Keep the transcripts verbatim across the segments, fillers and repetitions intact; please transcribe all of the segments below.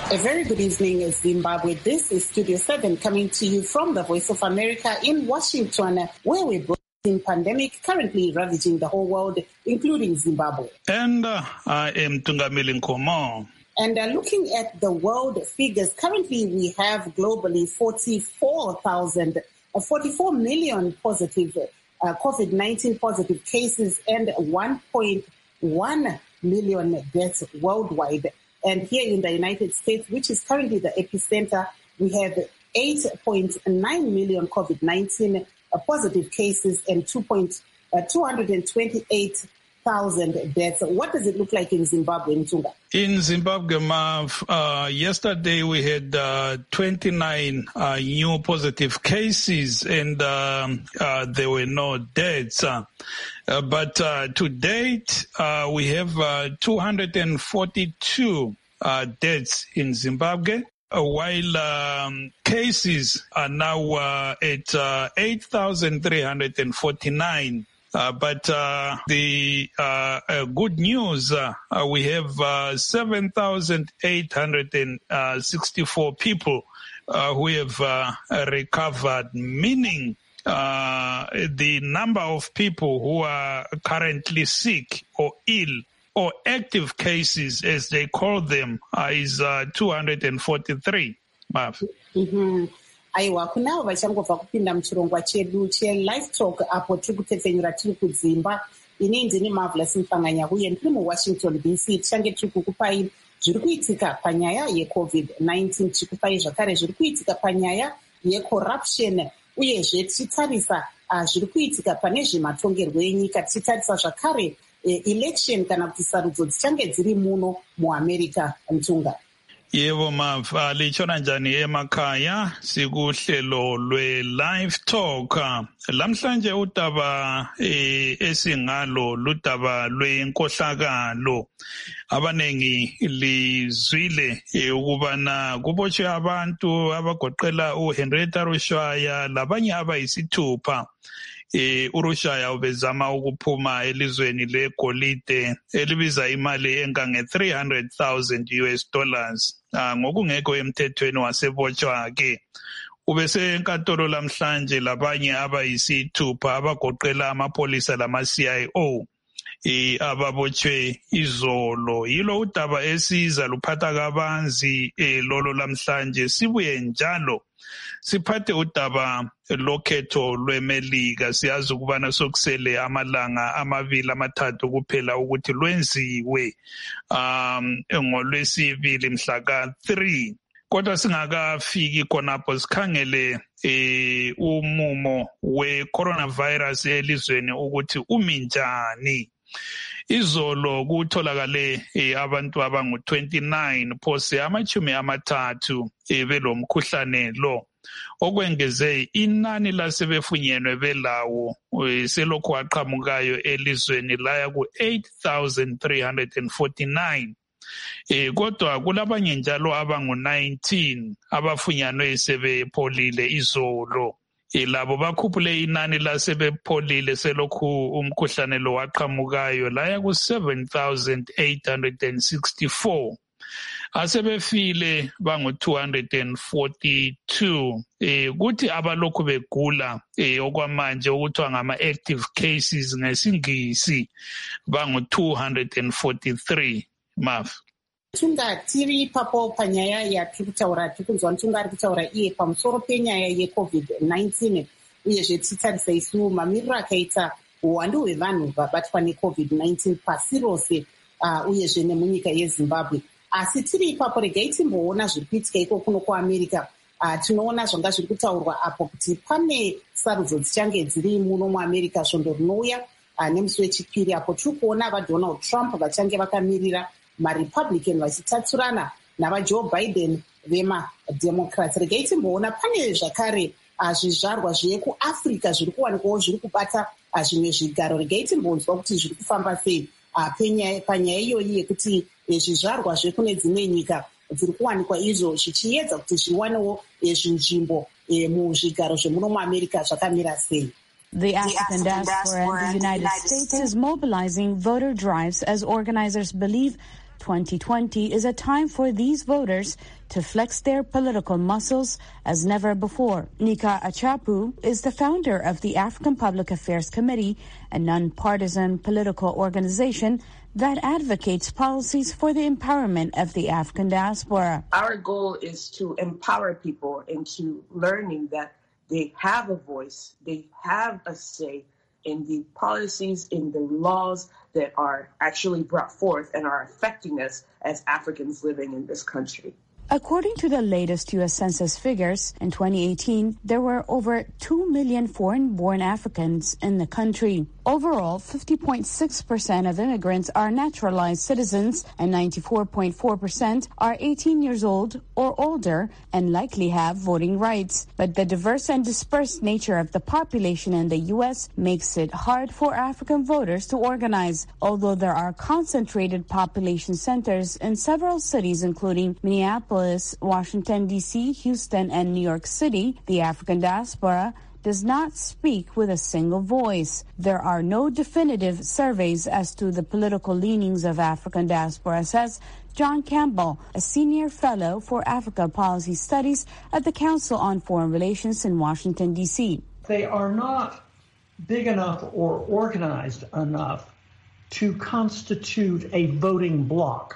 A very good evening, Zimbabwe. This is Studio seven coming to you from the Voice of America in Washington, where we're broadcasting pandemic currently ravaging the whole world, including Zimbabwe. And uh, I am Tungamili Nkomo. And uh, looking at the world figures, currently we have globally forty-four thousand, uh, forty-four million positive uh, COVID nineteen positive cases and one point one million deaths worldwide. And here in the United States, which is currently the epicenter, we have eight point nine million COVID nineteen uh, positive cases and two hundred twenty-eight thousand deaths. What does it look like in Zimbabwe, Ntunga? In Zimbabwe, Mav, uh, yesterday we had uh, twenty-nine uh, new positive cases and um, uh, there were no deaths. Uh, uh, but uh, to date, uh, we have uh, two hundred forty-two uh, deaths in Zimbabwe, uh, while um, cases are now uh, at uh, eight thousand three hundred forty-nine. Uh, but uh, the uh, uh, good news, uh, uh, we have uh, seven thousand eight hundred sixty-four people uh, who have uh, recovered, meaning uh, the number of people who are currently sick or ill or active cases, as they call them, uh, is uh, two hundred forty-three. Mm-hmm. Aiwa, kunavo vachangobva kupinda muchirongwa chedu chelive talk apo tiri kutepfenyura tiri kudzimba. Ini ndini Marvelous Mfanganya uye ndiri muWashington D C. Tichange tiri kukupai zviri kuitika panyaya yecovid nineteen, tichikupai zvakare zviri kuitika panyaya yecorruption, uyezve tichitarisa uh, zviri kuitika pane zvematongerwo enyika, tichitarisa zvakare uh, election kana kuti sarudzo dzichange dziri muno muAmerica. Ntunga. Yebo Mav, lichona njani emakhaya sikuhlelo lwe-live talk. Lamhlanje udaba eh, esingalo ludaba lwenkohlakalo. Abanengi lizwile eh, ukubana kubotshwe abantu abagoqela uHenrietta Rushaya labanye abayisithupha. Eh, uRushaya ubezama ukuphuma elizweni legolide elibiza imali engange three hundred thousand U S dollars. Uh, ngokungekho emthethweni wasebotshwa ke ubese enkantolo lamhlanje labanye abayisithupha abagoqela amapolisa lama C I O e ababotshwe izolo. Yilo udaba esiza luphatha kabanzi e, lolo lamhlanje. Sibuye njalo siphathe udaba lokhetho lweMelika. Siyazi ukubana sokusele amalanga amabili amathathu kuphela ukuthi lwenziwe um ngolwesibili mhla ka three. Kodwa singakafiki khonapho sikhangele eh umumo we-coronavirus elizweni ukuthi umi njani. Izolo kutholakale eh, abantu abangu twenty-nine phose amachumi amathathu eh, belomkhuhlane lo, okwengeze inani lasebefunyenwe belawo eh, selokhu aqhamukayo elizweni laya ku eight thousand three hundred forty-nine. Eh, kodwa kulabanye njalo abangu nineteen abafunyanwe sebepholile izolo. Labo bakhuphule inani lasebepholile selokhu umkhuhlane lo waqhamukayo laya ku seven thousand eight hundred sixty-four. Asebefile bangu two hundred forty-two. Eh kuthi abalokhu begula eh okwamanje okuthiwa ngama active cases ngesingisi bangu two hundred forty-three. Mav. Tunga tiri papo panyaya yatiri kutaura, tiri kunzwa Ntunga ari kutaura iye pamusoro penyaya yecovid nineteen, uyezve tichitarisa isu mamiriro akaita uwandu hwevanhu vabatwa necovid nineteen pasi rose uh, uyezve nemunyika yeZimbabwe. Asi tiri ipapo regai timboona zviri kuitika iko kuno kuAmerica. Uh, tinoona zvanga zviri kutaurwa apo kuti pane sarudzo dzichange dziri muno muAmerica svondo rinouya uh, nemusi wechipiri apo tiri kuona vaDonald Trump vachange vakamirira maRepublican vachitatsurana navaJoe Biden vemademocrats. Regai timboona pane zvakare uh, zvizvarwa zvekuAfrica zviri kuwanikwawo zviri kubata uh, zvimwe zvigaro. Regai timbonzwa kuti zviri kufamba sei uh, panyaya iyoyi yekuti zvizvarwa zvekune dzimwe nyika dziri kuwanikwa izvo zvichiedza kuti zviwanewo zvinzvimbo muzvigaro zvemuno muAmerica zvakamira sei. The African diaspora in the United States is mobilizing voter drives as organizers believe twenty twenty is a time for these voters to flex their political muscles as never before. Nika Achapu is the founder of the African Public Affairs Committee, a nonpartisan political organization that advocates policies for the empowerment of the African diaspora. Our goal is to empower people into learning that they have a voice, they have a say in the policies, in the laws that are actually brought forth and are affecting us as Africans living in this country. According to the latest U S Census figures, in twenty eighteen, there were over two million foreign-born Africans in the country. Overall, fifty point six percent of immigrants are naturalized citizens and ninety-four point four percent are eighteen years old or older and likely have voting rights. But the diverse and dispersed nature of the population in the U S makes it hard for African voters to organize. Although there are concentrated population centers in several cities, including Minneapolis, Washington, D C, Houston, and New York City, the African diaspora does not speak with a single voice. There are no definitive surveys as to the political leanings of African diaspora, says John Campbell, a senior fellow for Africa Policy Studies at the Council on Foreign Relations in Washington, D C. They are not big enough or organized enough to constitute a voting bloc.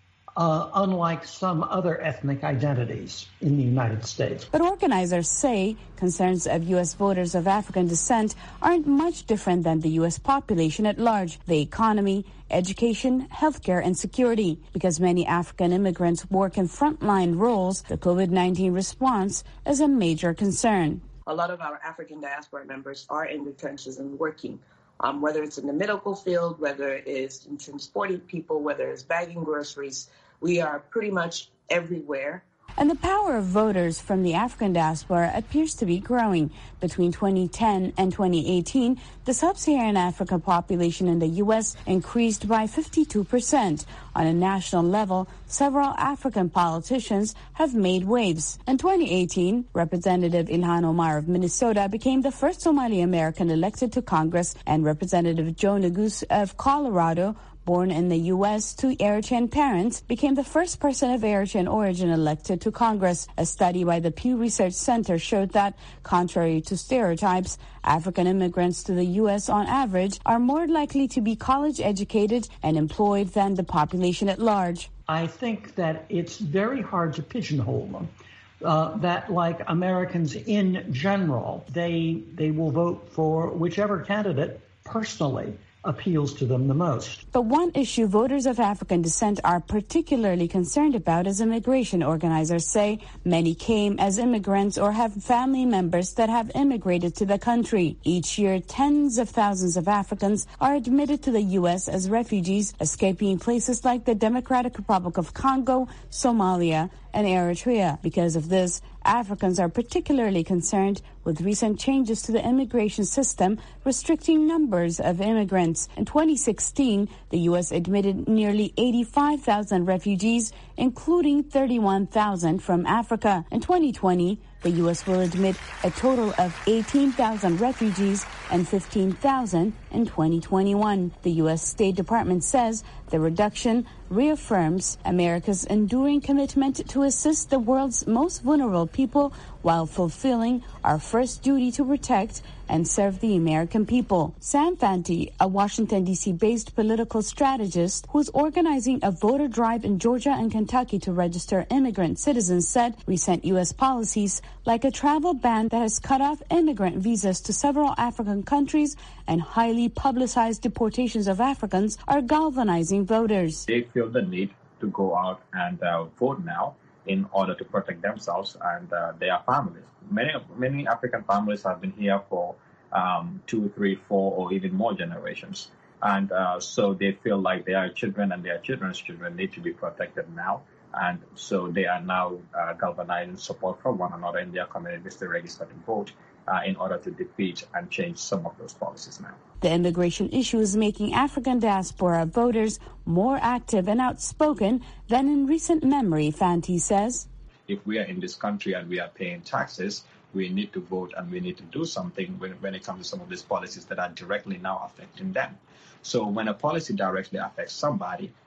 Uh, unlike some other ethnic identities in the United States. But organizers say concerns of U S voters of African descent aren't much different than the U S population at large: the economy, education, healthcare, and security. Because many African immigrants work in frontline roles, the COVID nineteen response is a major concern. A lot of our African diaspora members are in the trenches and working. Um, whether it's in the medical field, whether it is in transporting people, whether it's bagging groceries, we are pretty much everywhere. And the power of voters from the African diaspora appears to be growing. Between twenty ten and twenty eighteen, the sub-Saharan African population in the U S increased by fifty-two percent. On a national level, several African politicians have made waves. In twenty eighteen, Representative Ilhan Omar of Minnesota became the first Somali American elected to Congress, and Representative Joe Neguse of Colorado, born in the U S to Eritrean parents, became the first person of Eritrean origin elected to Congress. A study by the Pew Research Center showed that, contrary to stereotypes, African immigrants to the U S on average are more likely to be college educated and employed than the population at large. I think that it's very hard to pigeonhole them. Uh, that like Americans in general, they they will vote for whichever candidate personally appeals to them the most. But one issue voters of African descent are particularly concerned about is immigration. Organizers say many came as immigrants or have family members that have immigrated to the country. Each year, tens of thousands of Africans are admitted to the U S as refugees, escaping places like the Democratic Republic of Congo, Somalia, and Eritrea. Because of this, Africans are particularly concerned with recent changes to the immigration system, restricting numbers of immigrants. In twenty sixteen, the U S admitted nearly eighty-five thousand refugees, including thirty-one thousand from Africa. In twenty twenty, the U S will admit a total of eighteen thousand refugees and fifteen thousand in twenty twenty-one. The U S State Department says the reduction reaffirms America's enduring commitment to assist the world's most vulnerable people while fulfilling our first duty to protect and serve the American people. Sam Fanti, a Washington, D C-based political strategist who's organizing a voter drive in Georgia and Kentucky to register immigrant citizens, said recent U S policies, like a travel ban that has cut off immigrant visas to several African countries and highly publicized deportations of Africans, are galvanizing voters. They feel the need to go out and uh, vote now in order to protect themselves and uh, their families. Many many African families have been here for um, two, three, four, or even more generations. And uh, so they feel like their children and their children's children need to be protected now. And so they are now uh, galvanizing support from one another in their communities to register to vote uh, in order to defeat and change some of those policies now. The immigration issue is making African diaspora voters more active and outspoken than in recent memory, Fanti says. If we are in this country and we are paying taxes, we need to vote and we need to do something when, when it comes to some of these policies that are directly now affecting them. So when a policy directly affects somebody,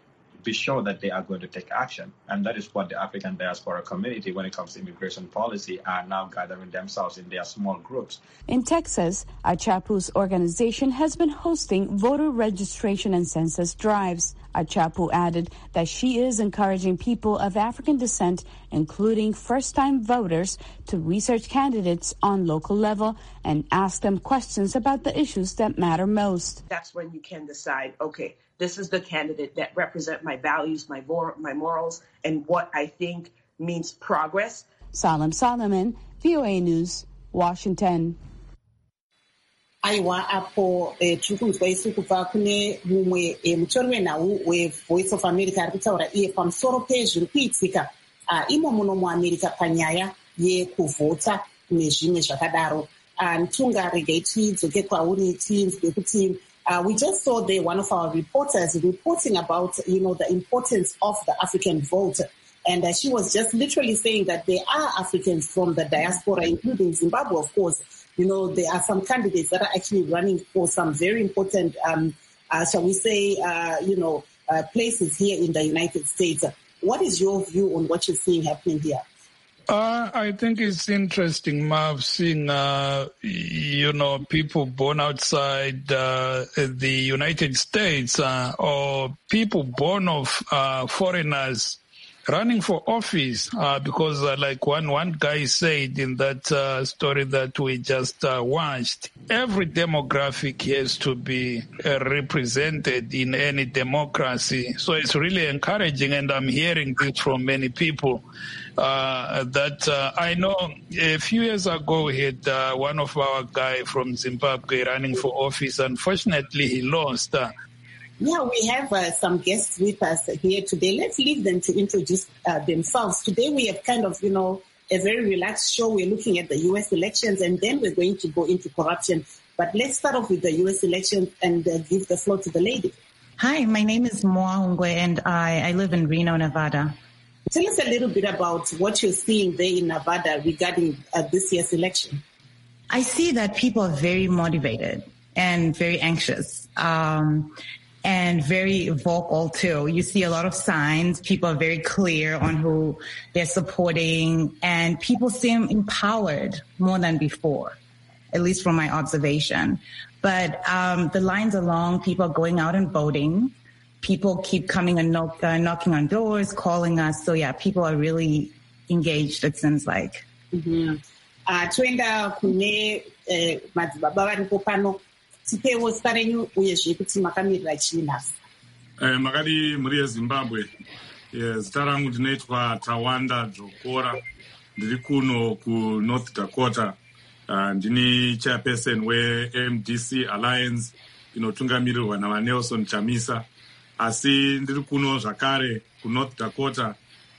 be sure that they are going to take action. And that is what the African diaspora community, when it comes to immigration policy, are now gathering themselves in their small groups. In Texas, Achapu's organization has been hosting voter registration and census drives. Achapu added that she is encouraging people of African descent, including first-time voters, to research candidates on local level and ask them questions about the issues that matter most. That's when you can decide, okay, this is the candidate that represent my values, my, vor- my morals, and what I think means progress. Salam Solomon, V O A News, Washington. Aiwa apo eh, tirikunzwa isu kubva kune mumwe eh, mutori wenhau weVoice of America ari kutaura iye pamusoro pezviri kuitika uh, imo muno muamerica panyaya yekuvhota nezvimwe zvakadaro. Ntunga regai tidzoke kwauri tinzwe kuti uh, we just saw there one of our reporters reporting about, you know, the importance of the African vote. And uh, she was just literally saying that there are Africans from the diaspora, including Zimbabwe, of course. You know, there are some candidates that are actually running for some very important, um, uh, shall we say, uh, you know, uh, places here in the United States. What is your view on what you're seeing happening here? Uh, I think it's interesting, Marv, seeing, uh, you know, people born outside uh, the United States uh, or people born of uh, foreigners running for office, uh, because uh, like one, one guy said in that uh, story that we just uh, watched, every demographic has to be uh, represented in any democracy. So it's really encouraging, and I'm hearing this from many people, uh, that uh, I know a few years ago we had uh, one of our guy from Zimbabwe running for office. Unfortunately, he lost. Uh, Yeah, we have uh, some guests with us here today. Let's leave them to introduce uh, themselves. Today we have kind of, you know, a very relaxed show. We're looking at the U S elections, and then we're going to go into corruption. But let's start off with the U S elections and uh, give the floor to the lady. Hi, my name is Moa Ungwe, and I, I live in Reno, Nevada. Tell us a little bit about what you're seeing there in Nevada regarding uh, this year's election. I see that people are very motivated and very anxious. Um, And very vocal too. You see a lot of signs. People are very clear on who they're supporting, and people seem empowered more than before, at least from my observation. But um, the lines are long. People are going out and voting. People keep coming and knock, uh, knocking on doors, calling us. So yeah, people are really engaged, it seems like. Mm-hmm. Uh, tuenda kune eh, madzibaba varipo pano. Tipewo zita renyu uyezve kuti makamirira chii nhasi. Eh, makadi muri yeZimbabwe. Zita rangu ndinoitwa Tawanda Dzokora. Ndiri kuno ku North Dakota. Uh, ndini chairperson we-M D C Alliance inotungamirirwa navaNelson Chamisa. Asi ndiri kuno zvakare ku North Dakota.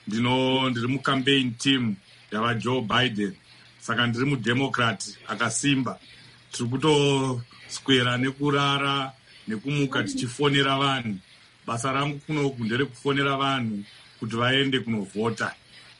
Ndino ndiri mucampaign team yava Joe Biden. Saka ndiri mudemocrat akasimba. Tiri kuto skwera nekurara nekumuka tichifonera vanhu. Basa rangu kunoku ndere kufonera vanhu kuti vaende kunovhota.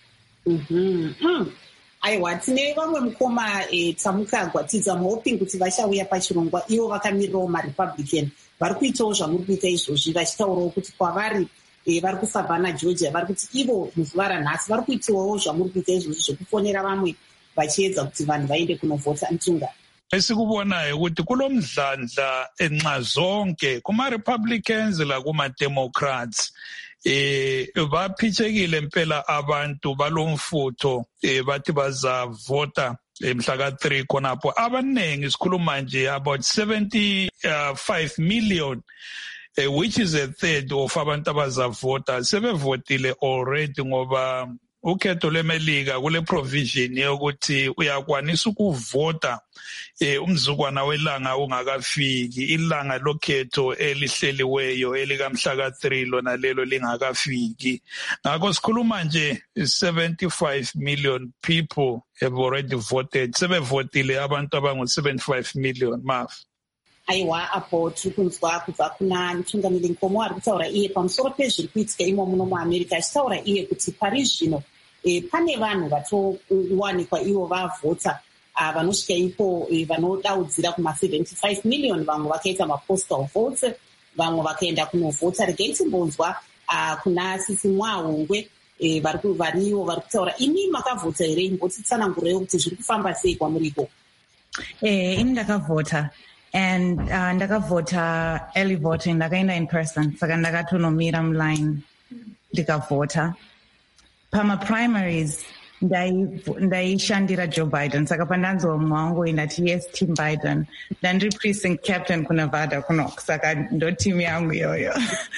Mhm. Mm. Aiwa, tine vamwe mukoma e, tamukagwatidza muhoping kuti vachauya pachirongwa ivo vakamirirawo maRepublican. Vari kuitawo zvamuri kuita izvozvi vachitaurawo kuti kwavari e, vari kuSavannah, Georgia, vari kuti ivo muzuva ranhasi vari kuitawo zvamuri kuita izvozvi zvekufonera vamwe vachiedza kuti vanhu vaende kunovhota. Ntunga esikubonayo ukuthi kulomdlandla enxa zonke kuma-Republicans lakuma-Democrats eh baphithekile impela abantu balomfutho eh bathi bazavota mhla ka three khonapho abaningi sikhuluma nje about seventy-five million uh, which is a third of abantu abazavota sebevotile already ngoba ukhetho lwemelika kule provision yokuthi uyakwanisa ukuvota eh umzukwana welanga ungakafiki ilanga lokhetho elihleliweyo elikamhla ka three lona lelo lingakafiki ngakho sikhuluma nje seventy-five million people have already voted sebevotile abantu abangu seventy-five million maf aiwa apo tiri kunzwa kubva kuna mutungamiri Nkomo ari kutaura iye pamusoro pezviri kuitika imo muno muAmerica achitaura iye kuti pari zvino e, pane vanhu vatowanikwa ivo vavhota vanosvika ipo e, vanodaudzira kuma seventy-five million vamwe vakaita mapostal votes vamwe vakaenda kunovhota. Regai timbonzwa uh, kuna sisi Mwahongwe eh, variwo vari kutaura. Ini makavhota here? Imbotitsanangurewo kuti zviri kufamba sei kwamuriko? Eh, ini ndakavhota. And uh, ndakavhota early voting, ndakaenda in person, saka ndakatonomira muline ndikavhota. Pama primaries ndaishandira Joe Biden, saka pandanzwa mwangu ndati yes team Biden, ndandiri precinct captain kuNevada kuno, saka ndo team yangu iyoyo.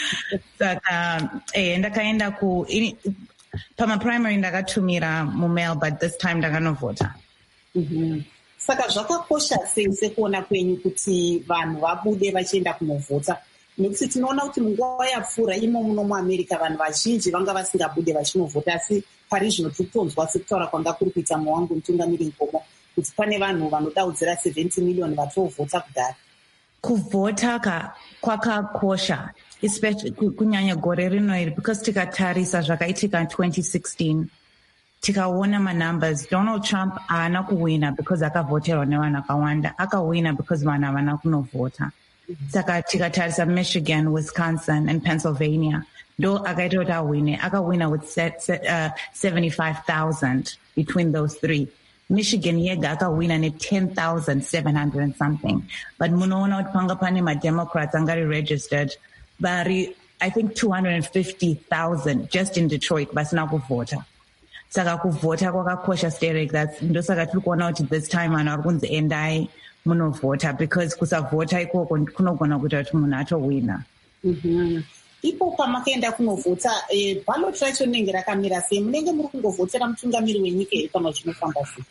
Saka eh ndakaenda ku ini, pama primary ndakatumira mumail, but this time ndakanovhota. Mhm. Saka zvakakosha sei sekuona kwenyu kuti vanhu vabude vachienda kunovhota, nekuti tinoona kuti munguva yapfuura imo muno muAmerica vanhu vazhinji vanga vasingabude vachinovhota, asi pari zvino tiri kutonzwa sekutaura kwanga kuri kuita muwangu mutungamiri Nkomo kuti pane vanhu vanodaudzira seventy million vatovhota kudhara. Kuvhota ka kwakakosha, especially kunyanya gore rino iri, because tikatarisa zvakaitika in twenty sixteen tikaona manumbers, Donald Trump haana kuwina because akavhoterwa nevanhu akawanda, akawina because vanhu havana kunovhota. Saka tikatarisa Michigan, Wisconsin and Pennsylvania, ndo akaita kuti awine, akawina with set, set, uh, seventy-five thousand between those three. Michigan yega akawina ne ten thousand seven hundred and something. But munoona kuti panga pane ma-Democrats angari registered, vari I think two hundred fifty thousand just in Detroit vasina kuvhota. Saka kuvhota kwakakosha Sterek. That's ndosaka tiri kuona kuti this time vanhu vari kunzi endai munovhota, because kusavhota ikoko kunogona kuita kuti munhu atowina. Mhm. Ipo pamakaenda kunovhota, eh, ballot racho rinenge rakamira sei? Munenge muri kungovhotera mutungamiri wenyika here kana zvinofamba sei?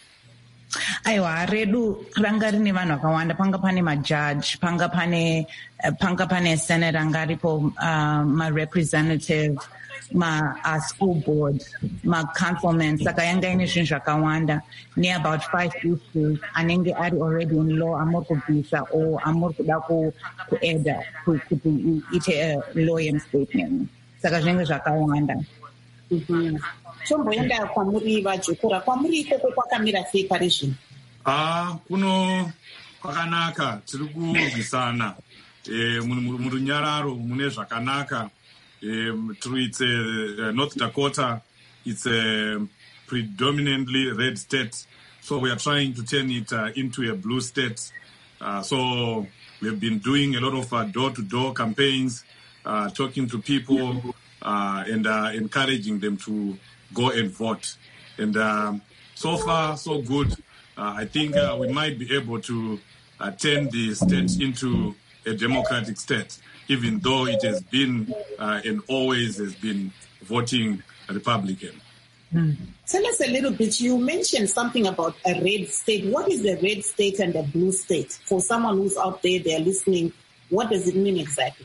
Aiwa, redu ranga rine vanhu vakawanda. Panga pane majaji, panga pane uh, panga pane senate anga aripo, uh, ma-representative, ma uh, school board, ma councilmen, saka yanga ine zvinhu zvakawanda, ne about five issues anenge ari already in law amuri kubvisa or amuri kuda kueda kuti ite a lawyer statement, saka zvinenge zvakawanda. Mhm. Tomboenda kwamuri vaJokora, kwamuri ikoko kwakamira sei pari zvino? Ah, kuno kwakanaka, tiri kurwisana. Eh, murunyararo mune zvakanaka. Um, it's uh, North Dakota, it's a predominantly red state, so we are trying to turn it uh, into a blue state. Uh, so we've been doing a lot of uh, door-to-door campaigns, uh, talking to people uh, and uh, encouraging them to go and vote. And um, so far, so good. Uh, I think uh, we might be able to uh, turn the state into a democratic state, even though it has been uh, and always has been voting Republican. Mm. Tell us a little bit. You mentioned something about a red state. What is a red state and a blue state? For someone who's out there, they're listening, what does it mean exactly?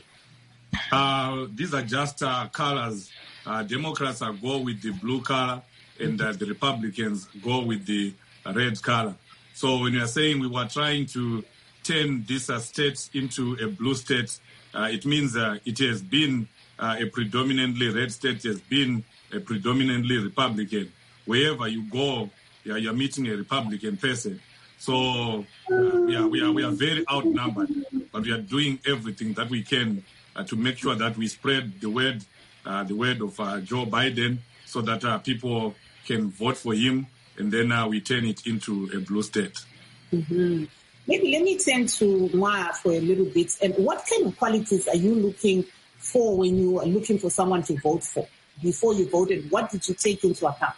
Uh, these are just uh, colors. Uh, Democrats are go with the blue color, and uh, the Republicans go with the red color. So when you are saying we were trying to turn this uh, state into a blue state, uh, it means uh, it has been uh, a predominantly red state, has been a predominantly Republican. Wherever you go, yeah, you're meeting a Republican person. So uh, yeah, we are we are very outnumbered, but we are doing everything that we can uh, to make sure that we spread the word, uh, the word of uh, Joe Biden, so that uh, people can vote for him, and then uh, we turn it into a blue state. Mm-hmm. Maybe let me turn to Mwa for a little bit. And what kind of qualities are you looking for when you are looking for someone to vote for? Before you voted, what did you take into account?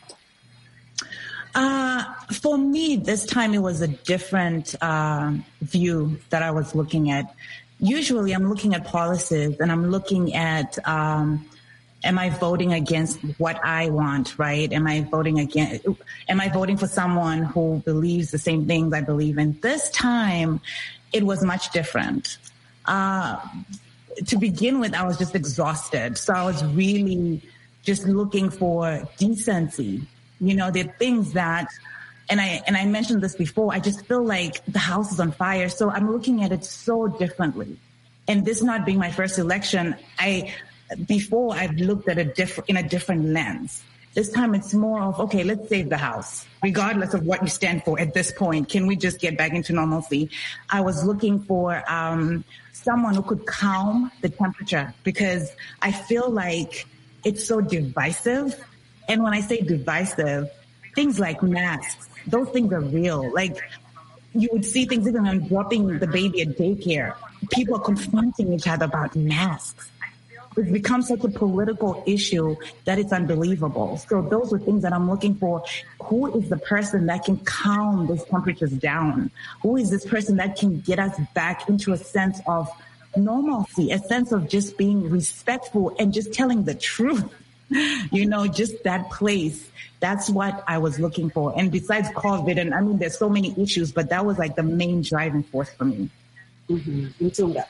Uh, for me, this time it was a different uh, view that I was looking at. Usually I'm looking at policies and I'm looking at, um, am I voting against what I want, right? Am I voting against, am I voting for someone who believes the same things I believe in? This time it was much different. Uh, to begin with, I was just exhausted. So I was really just looking for decency. You know, there are things that, and I, and I mentioned this before, I just feel like the house is on fire. So I'm looking at it so differently. And this not being my first election, I, before I've looked at it different, in a different lens. This time it's more of, okay, let's save the house. Regardless of what you stand for at this point, can we just get back into normalcy? I was looking for, um, someone who could calm the temperature, because I feel like it's so divisive. And when I say divisive, things like masks, those things are real. Like, you would see things even on dropping the baby at daycare. People are confronting each other about masks. It's become such a political issue that it's unbelievable. So those are things that I'm looking for. Who is the person that can calm those temperatures down? Who is this person that can get us back into a sense of normalcy, a sense of just being respectful and just telling the truth? You know, just that place. That's what I was looking for. And besides COVID, and I mean, there's so many issues, but that was like the main driving force for me. Mm-hmm.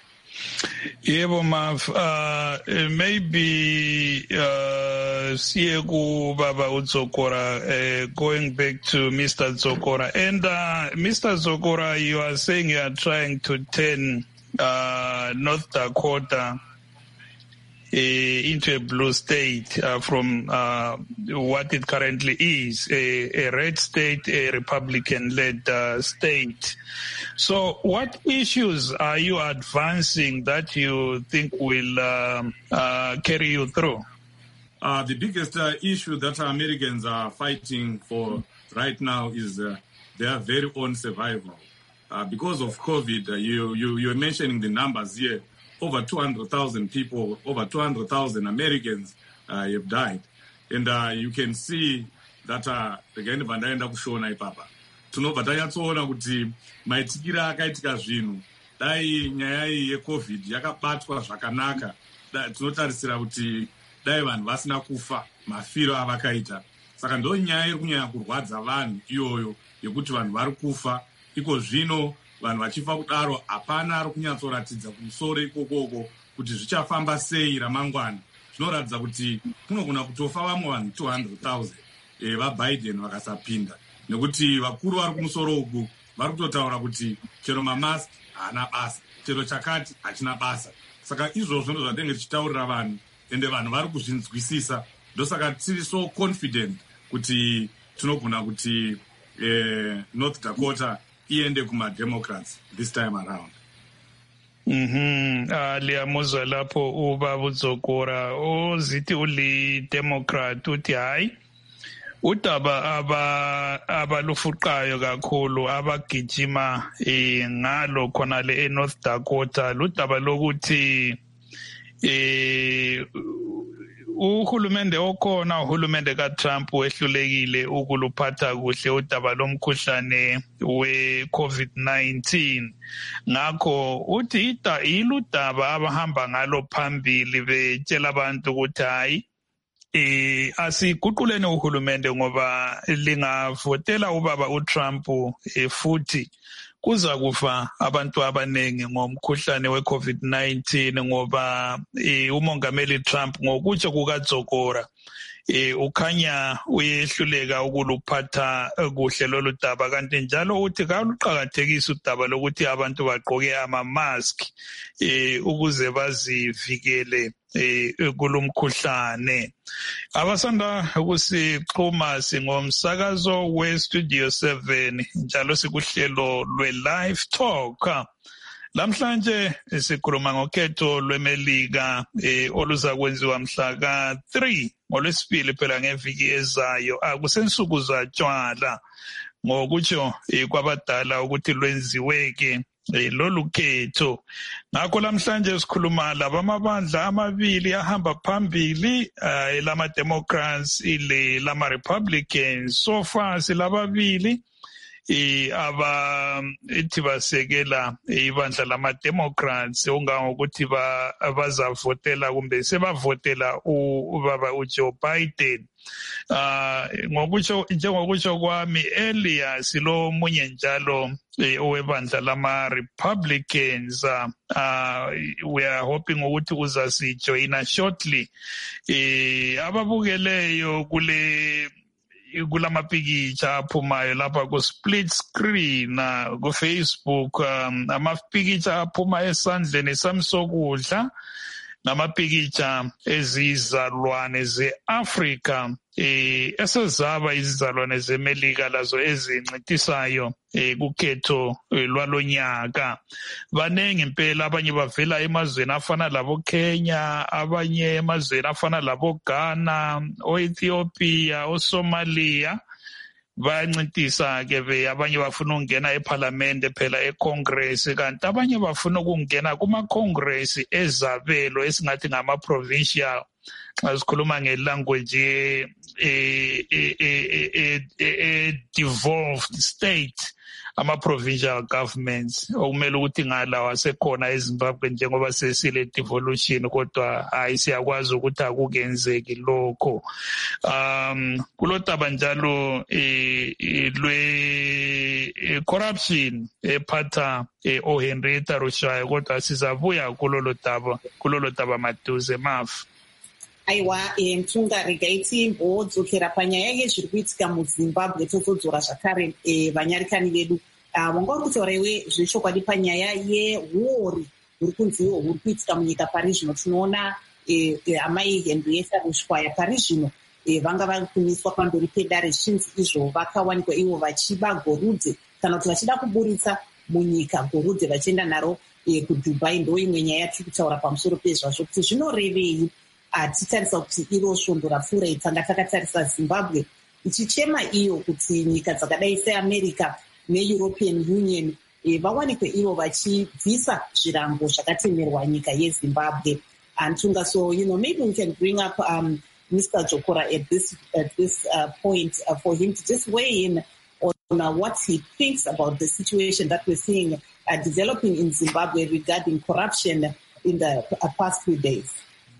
Yebo Mav, uh, maybe uh, siye ku Baba uZokora, uh, going back to Mister Zokora. And uh, Mister Zokora, you are saying you are trying to turn uh, North Dakota uh, into a blue state uh, from uh, what it currently is, a, a red state, a Republican-led uh, state. So what issues are you advancing that you think will um, uh, carry you through? Uh, the biggest uh, issue that Americans are fighting for right now is uh, their very own survival. Uh, because of COVID, uh, you, you, you're mentioning the numbers here. Over two hundred thousand people, over two hundred thousand Americans uh, have died. And uh, you can see that, again, vandaenda kushona ipapa. Tunobva tanyatsoona kuti maitikira akaitika zvinhu dai nyaya yecovid yakabatwa zvakanaka, tinotarisira kuti dai vanhu vasina kufa mafiro avakaita. Saka ndo nyaya iri kunyanya kurwadza vanhu iyoyo yekuti vanhu vari kufa. Iko zvino vanhu vachifa kudaro hapana ari kunyatsoratidza kumusoro ikokoko kuti zvichafamba sei ramangwana. Zvinoratidza kuti kunogona kutofa vamwe vanhu two hundred thousand e, vaBiden vakasapinda. Nekuti vakuru vari kumusoro uku vari kutotaura kuti chero mamask haana basa, chero chakati hachina basa. Saka izvozvo ndo zvatenge tichitaurira vanhu, ende vanhu vari kuzvinzwisisa. Ndosaka tiri so confident kuti tinogona kuti eh, North Dakota iende kuma-Democrats this time around. Mhm. Ah, liyamuzwa lapho ubaba uZokora uzithi uli-Democrat uthi hayi udaba aba abalufuqayo kakhulu abagijima eh ngalo khona le eNorth Dakota ludaba lokuthi eh uhulumende okhona uhulumende kaTrump wehlulekile ukuluphatha kuhle udaba lomkhuhlane we-COVID nineteen. Ngakho uthi ita iludaba abahamba ngalo phambili betshela abantu ukuthi hayi eh asiguqulene uhulumende ngoba lingavotela ubaba uTrump eh, futhi kuza kufa abantu abanengi ngomkhuhlane we-COVID nineteen ngoba eh, umongameli Trump ngokutsho kukaZokora eh, ukhanya uyehluleka ukuluphatha kuhle lolu daba, kanti njalo uthi kaluqakathekisa udaba lokuthi abantu bagqoke ama-mask eh, ukuze bazivikele eh, kulumkhuhlane. Abasanda ukusixhuma singomsakazo we-Studio seven njalo sikuhlelo lwe-Live Talk. Lamhlanje sikhuluma ngokhetho lweMelika eh, oluza kwenziwa mhla ka three ngolwesibili phela ngeviki ezayo. Akusensuku zatshwala ngokutsho eh, kwabadala ukuthi lwenziweke eh, lolu khetho. Ngakho lamhlanje sikhuluma labamabandla amabili ahamba phambili eh, lama-Democrats ile lama-Republicans. So far silababili eh aba ethi basekela ibandla lama-Democrats ongangokuthi bazavotela kumbe sebavotela ubaba uJoe Biden. Ah ngokutsho njengokutsho kwami Elias lo munye njalo owebandla lama-Republicans, uh, we are hoping ukuthi uzasijoina shortly. Eh ababukeleyo kule kulamapikitsha aphumayo lapha ku-split screen ku-Facebook, um, amapikitsha aphuma esandleni sami sokudla namapikicha ezizalwane ze-Afrika eh esezaba izizalwane zeMelika lazo ezincitisayo eh kukhetho lwalonyaka. Banenge impela, abanye bavela emazweni afana labo Kenya, abanye emazweni afana labo Ghana, o-Ethiopia, o-Somalia. Bayancintisa ke be abanye bafuna ukungena eParliament phela eCongress, kanti abanye bafuna ukungena kuma-Congress ezabelo esingathi ngama-provincial xa sikhuluma ngelanguage e-devolved state, ama-provincial governments okumele ukuthi ngalawa asekhona eZimbabwe njengoba sesile devolution, kodwa hayi siyakwazi ukuthi akukenzeki lokho. Um kulotaba njalo lwe corruption ephatha oHenrietta Rushaya, kodwa sizabuya kulolo taba kulolo taba maduze mafu. Aiwa, Mtungarika iti mbodzokera panyaya yezviri kuitika muZimbabwe tozodzora zvakare vanyarikani vedu. Wanga uri kutaura iwe zvechokwadi panyaya yehuori huri kunziwo huri kuitika munyika pari zvino. Tinoona amai Henrietta Rushaya pari zvino vanga vari kumiswa pamberi pedare zhinji izvo vakawanikwa ivo vachiba gorudze kana kuti vachida kuburitsa munyika gorudze vachienda naro kuDubai. Ndo imwe nyaya tiri kutaura pamusoro pezvazvo kuti zvinorevei. Titarisa kuti iro svondo rapfuura tanga takatarisa Zimbabwe ichichema iyo kuti nyika dzakadai seAmerica neEuropean Union vawanikwe ivo vachibvisa zvirango zvakatemerwa nyika yeZimbabwe. Antunga, so you know, maybe we can bring up um, Mister Jokora at this at this uh, point uh, for him to just weigh in on uh, what he thinks about the situation that we're seeing uh, developing in Zimbabwe regarding corruption in the uh, past few days.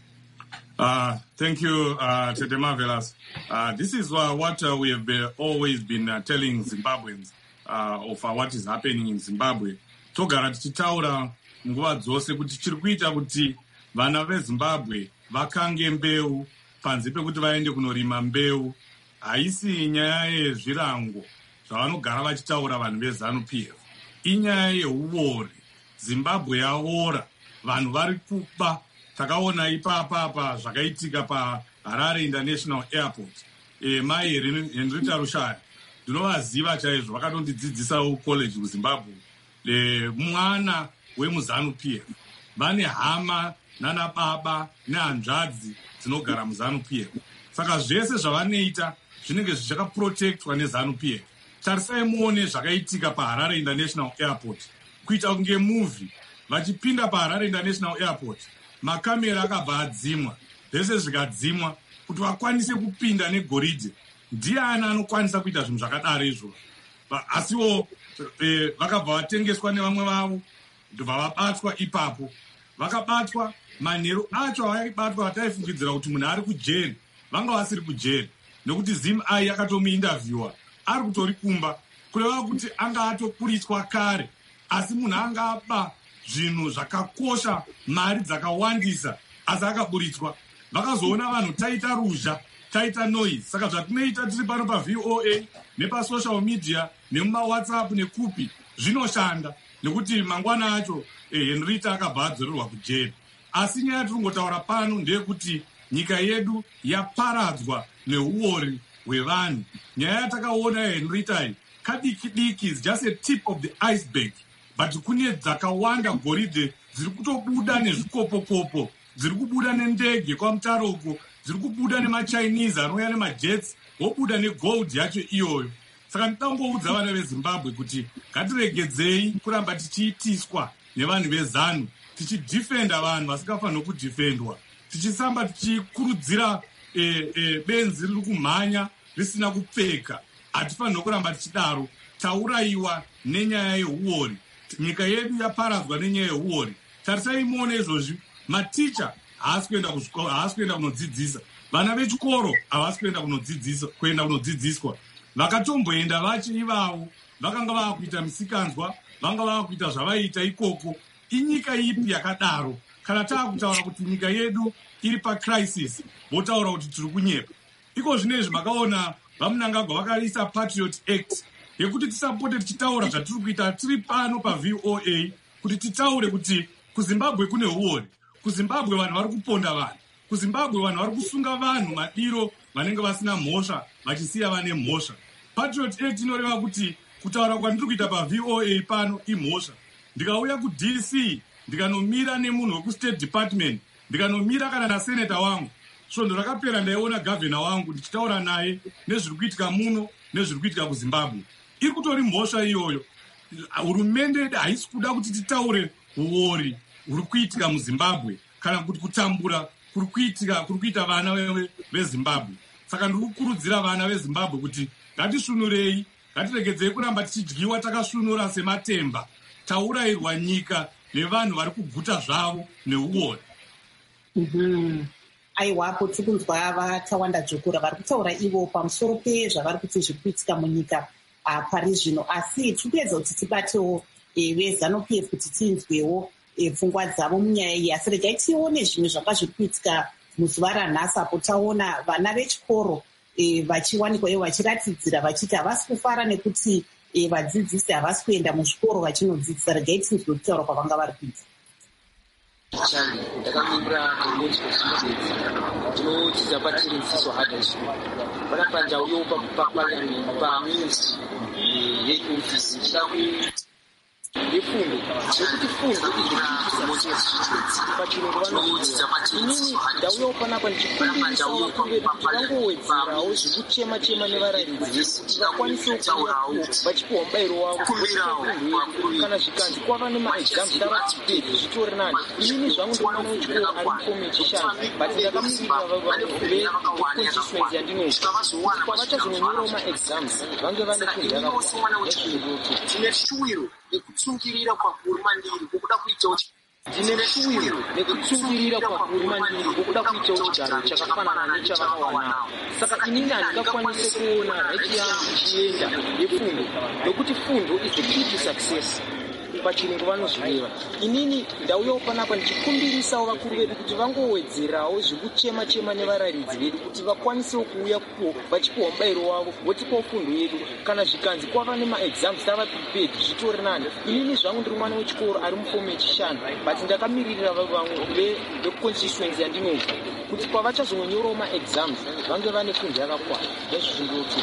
Uh, thank you, uh, Tete Marvelous. Uh, this is uh, what uh, we have been, always been uh, telling Zimbabweans uh, of uh, what is happening in Zimbabwe. Togara tichitaura nguva dzose kuti chiri kuita kuti vana veZimbabwe vakange mbeu panze pekuti vaende kunorima mbeu. Haisi nyaya yezvirango zvavanogara vachitaura vanhu veZANU-P F. Inyaya yehuori. Zimbabwe yaora, vanhu vari kuba. Takaona ipapa zvakaitika paHarare International Airport. E, mai Henrietta Rushaya ndinovaziva chaizvo, vakatondidzidzisawo college kuZimbabwe. E, mwana wemuZANU-P F. Vane hama nana baba nehanzvadzi dzinogara muZANU-P F. Saka zvese zvavanoita zvinenge zvichakaprotectwa neZANU-P F. Tarisai muone zvakaitika paHarare International Airport. Kuita kunge movie vachipinda paHarare International Airport, makamera akabva adzimwa, zvese zvikadzimwa kuti vakwanise kupinda negoridhe. Ndiani anokwanisa kuita zvinhu zvakadaro izvo? Asiwo e, vakabva vatengeswa nevamwe vavo, ndobva vabatwa ipapo. Vakabatwa, manheru acho avaibatwa ataifungidzira kuti munhu ari kujeri, vanga vasiri kujeri, nekuti Zim-I yakatomuinterviewa ari kutori kumba, kureva kuti anga atokuriswa kare, asi munhu anga aba zvinhu zvakakosha, mari dzakawandisa, asi akaburitswa. Vakazoona vanhu taita ruzha, taita noise. Saka zvatinoita tiri pano paV O A nepasocial media nemumawhatsapp nekupi zvinoshanda, nekuti mangwana acho eh, Henrietta akabva adzorerwa kujeri. Asi nyaya tiringotaura pano ndeyekuti nyika yedu yaparadzwa neuori hwevanhu. Nyaya yatakaona Henrietta iyi kadiki diki is just a tip of the iceberg. But kune dzakawanda goridhe dziri kutobuda nezvikopokopo, dziri kubuda nendege kwaMutaroko, dziri kubuda nemachinese anouya nemajets, wobuda negold yacho iyoyo. Saka nditangoudza vana veZimbabwe kuti ngatiregedzei kuramba tichiitiswa nevanhu vezANU, tichidhifenda vanhu vasingafanirwi kudhifendwa, tichisamba tichikurudzira e, e, benzi riri kumhanya risina kupfeka. Hatifanirwi kuramba tichidaro. Taurayiwa nenyaya yehuori. Nyika yedu yaparadzwa nenyaya yehuori. Tarisai muone izvozvi, maticha haasi kuenda kuzvikoro, haasi kuenda kunodzidzisa. Vana vechikoro havasi kuenda kunodzidzisa, kuenda kunodzidziswa. Vakatomboenda vacho ivavo, vakanga vakuita misikanzwa, vanga vakuita zvavaiita ikoko. Inyika ipi yakadaro? Kana taakutaura kuti nyika yedu iri pacrisis, votaura kuti tiri kunyepa. Iko zvinezvi makaona vaMnangagwa vakaisa Patriot Act yekuti tisapote tichitaura zvatiri kuita tiri pano paV O A, kuti titaure kuti kuZimbabwe kune huori. kuzimbabwe vanhu vari kuponda vanhu, kuzimbabwe vanhu vari kusunga vanhu madiro vanenge vasina mhosva vachisiya vane mhosva. Patriot Act inoreva kuti kutaura kwandiri kuita paV O A pano imhosva. Ndikauya kuD C ndikanomira nemunhu wekustate department, ndikanomira kana naseneta wangu, svondo rakapera ndaiona gavhena wangu ndichitaura naye nezviri kuitika muno nezviri kuitika kuzimbabwe. Iri kutori mhosva iyoyo. Hurumende haisi kuda kuti titaure uori huri kuitika muzimbabwe kana kuti kutambura kuri kuitika kuri kuita vana vezimbabwe. Saka ndiri kukurudzira vana vezimbabwe kuti ngatishunurei, ngatiregedzei kuramba tichidyiwa takasvinura sematemba. Taurayirwa nyika nevanhu vari kuguta zvavo neuori. Mhm. Aiwapo tiri kunzwa vatawanda dzokura vari kutaura ivo pamusoro pezvavari kuti zviri kuitika munyika pari zvino, asi tiri kuedza kuti tibatewo veZANU-P F kuti tinzwewo pfungwa dzavo munyaya iyi. Asi regai tione zvimwe zvanga zviri kuitika muzuva ranhasi apo taona vana vechikoro vachiwanikwa ivo vachiratidzira vachiti havasi kufara nekuti vadzidzisi havasi kuenda muzvikoro vachinodzidzisa. Regai tinzwe kutaura kwavanga vari kuita. Chani ndakamira kumunzi kwezvizedzi tinodzidza patiri nziso hadasu panapa ndauyo paminisi yeofisi yefundo yekuti fundo pachirungu vanoziva. Inini ndauyawo panapa ndichikumbirisawo vakuru vedu kuti vangowedzerawo zvekuchema-chema nevarayiridzi kuti vakwanisewo kuuyawo vachipiwa mubayiro wavo kana zvikanzi kwava nemaexams tavapedzi zvitori nani. Inini zvangu ndomwana wechikoro ari mufomu yechishanu but ndakamirira veconstituency yandinobva kuti kwavachazononyorawo maexams vange vane fundo yakakwana nezvindoto nekutsungirira kwakuri mandiri kukuda kuitawo ndine shuwiro nekutsungirira kwakuri mandiri kukuda kuitawo chigaro chakafanana nechavakawanao. Saka inini handingakwanise kuona raiti yangu ichienda yefundo nokuti fundo is the key to success pachirungu vanozvireva. Inini ndauyawo panapa ndichikumbirisawo vakuru vedu kuti vangowedzerawo zvekuchema-chema nevarayiridzi vedu kuti vakwanisewo kuuya kupo vachipiwa mubayiro wavo votipawo fundo yedu kana zvikanzi kwava nemaexams tavapedzi zvitori nani. Inini zvangu ndiri mwana wechikoro ari mufomu yechishanu but ndakamirira vamwe veconstituency yandinobva kuti kwavachazononyorawo maexams vange vane fundo yakakwana nezvizvindoto.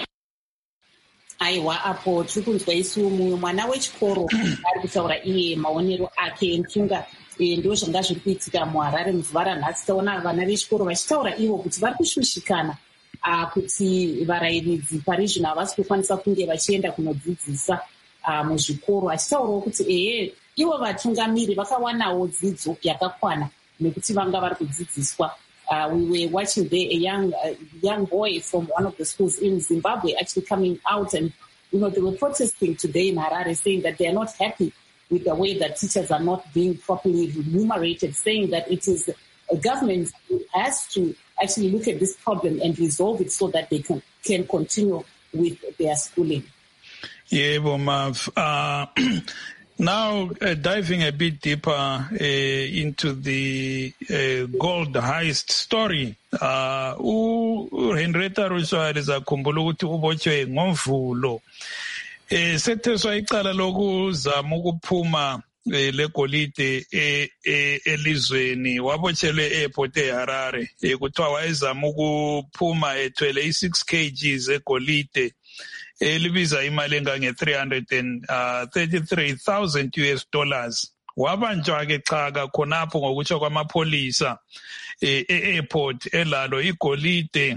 Aiwa, apo tiri kunzwa isu mumwe mwana wechikoro ari kutaura iye maonero ake ntsunga ndo zvanga zviri kuitika muHarare muzuva ranhasi. Taona vana vechikoro vachitaura ivo kuti vari kushushikana kuti varayiridzi pari zvino havasi kukwanisa kunge vachienda kunodzidzisa muzvikoro, achitaurawo kuti ehe ivo vatungamiri vakawanawo dzidzo yakakwana nekuti vanga vari kudzidziswa. Uh, we were watching there a young uh, young boy from one of the schools in Zimbabwe actually coming out and, you know, they were protesting today in Harare saying that they are not happy with the way that teachers are not being properly remunerated, saying that it is a government who has to actually look at this problem and resolve it so that they can, can continue with their schooling. Yeah, Mav. Uh, Now, uh, diving a bit deeper uh, into the uh, gold heist story, uh, uHenrietta Rushaya zakhumbula ukuthi ubotshwe ngoMvulo. Eh setheswa icala lokuzama ukuphuma legolide elizweni, wabotshelwe e-airport eHarare kuthiwa wayezama ukuphuma ethwele i-six kilograms egolide elibiza imali engange-three hundred thirty-three thousand U S dollars. Wabanjwa-ke chaka khonapho ngokutsho kwamapholisa e-airport elalo igolide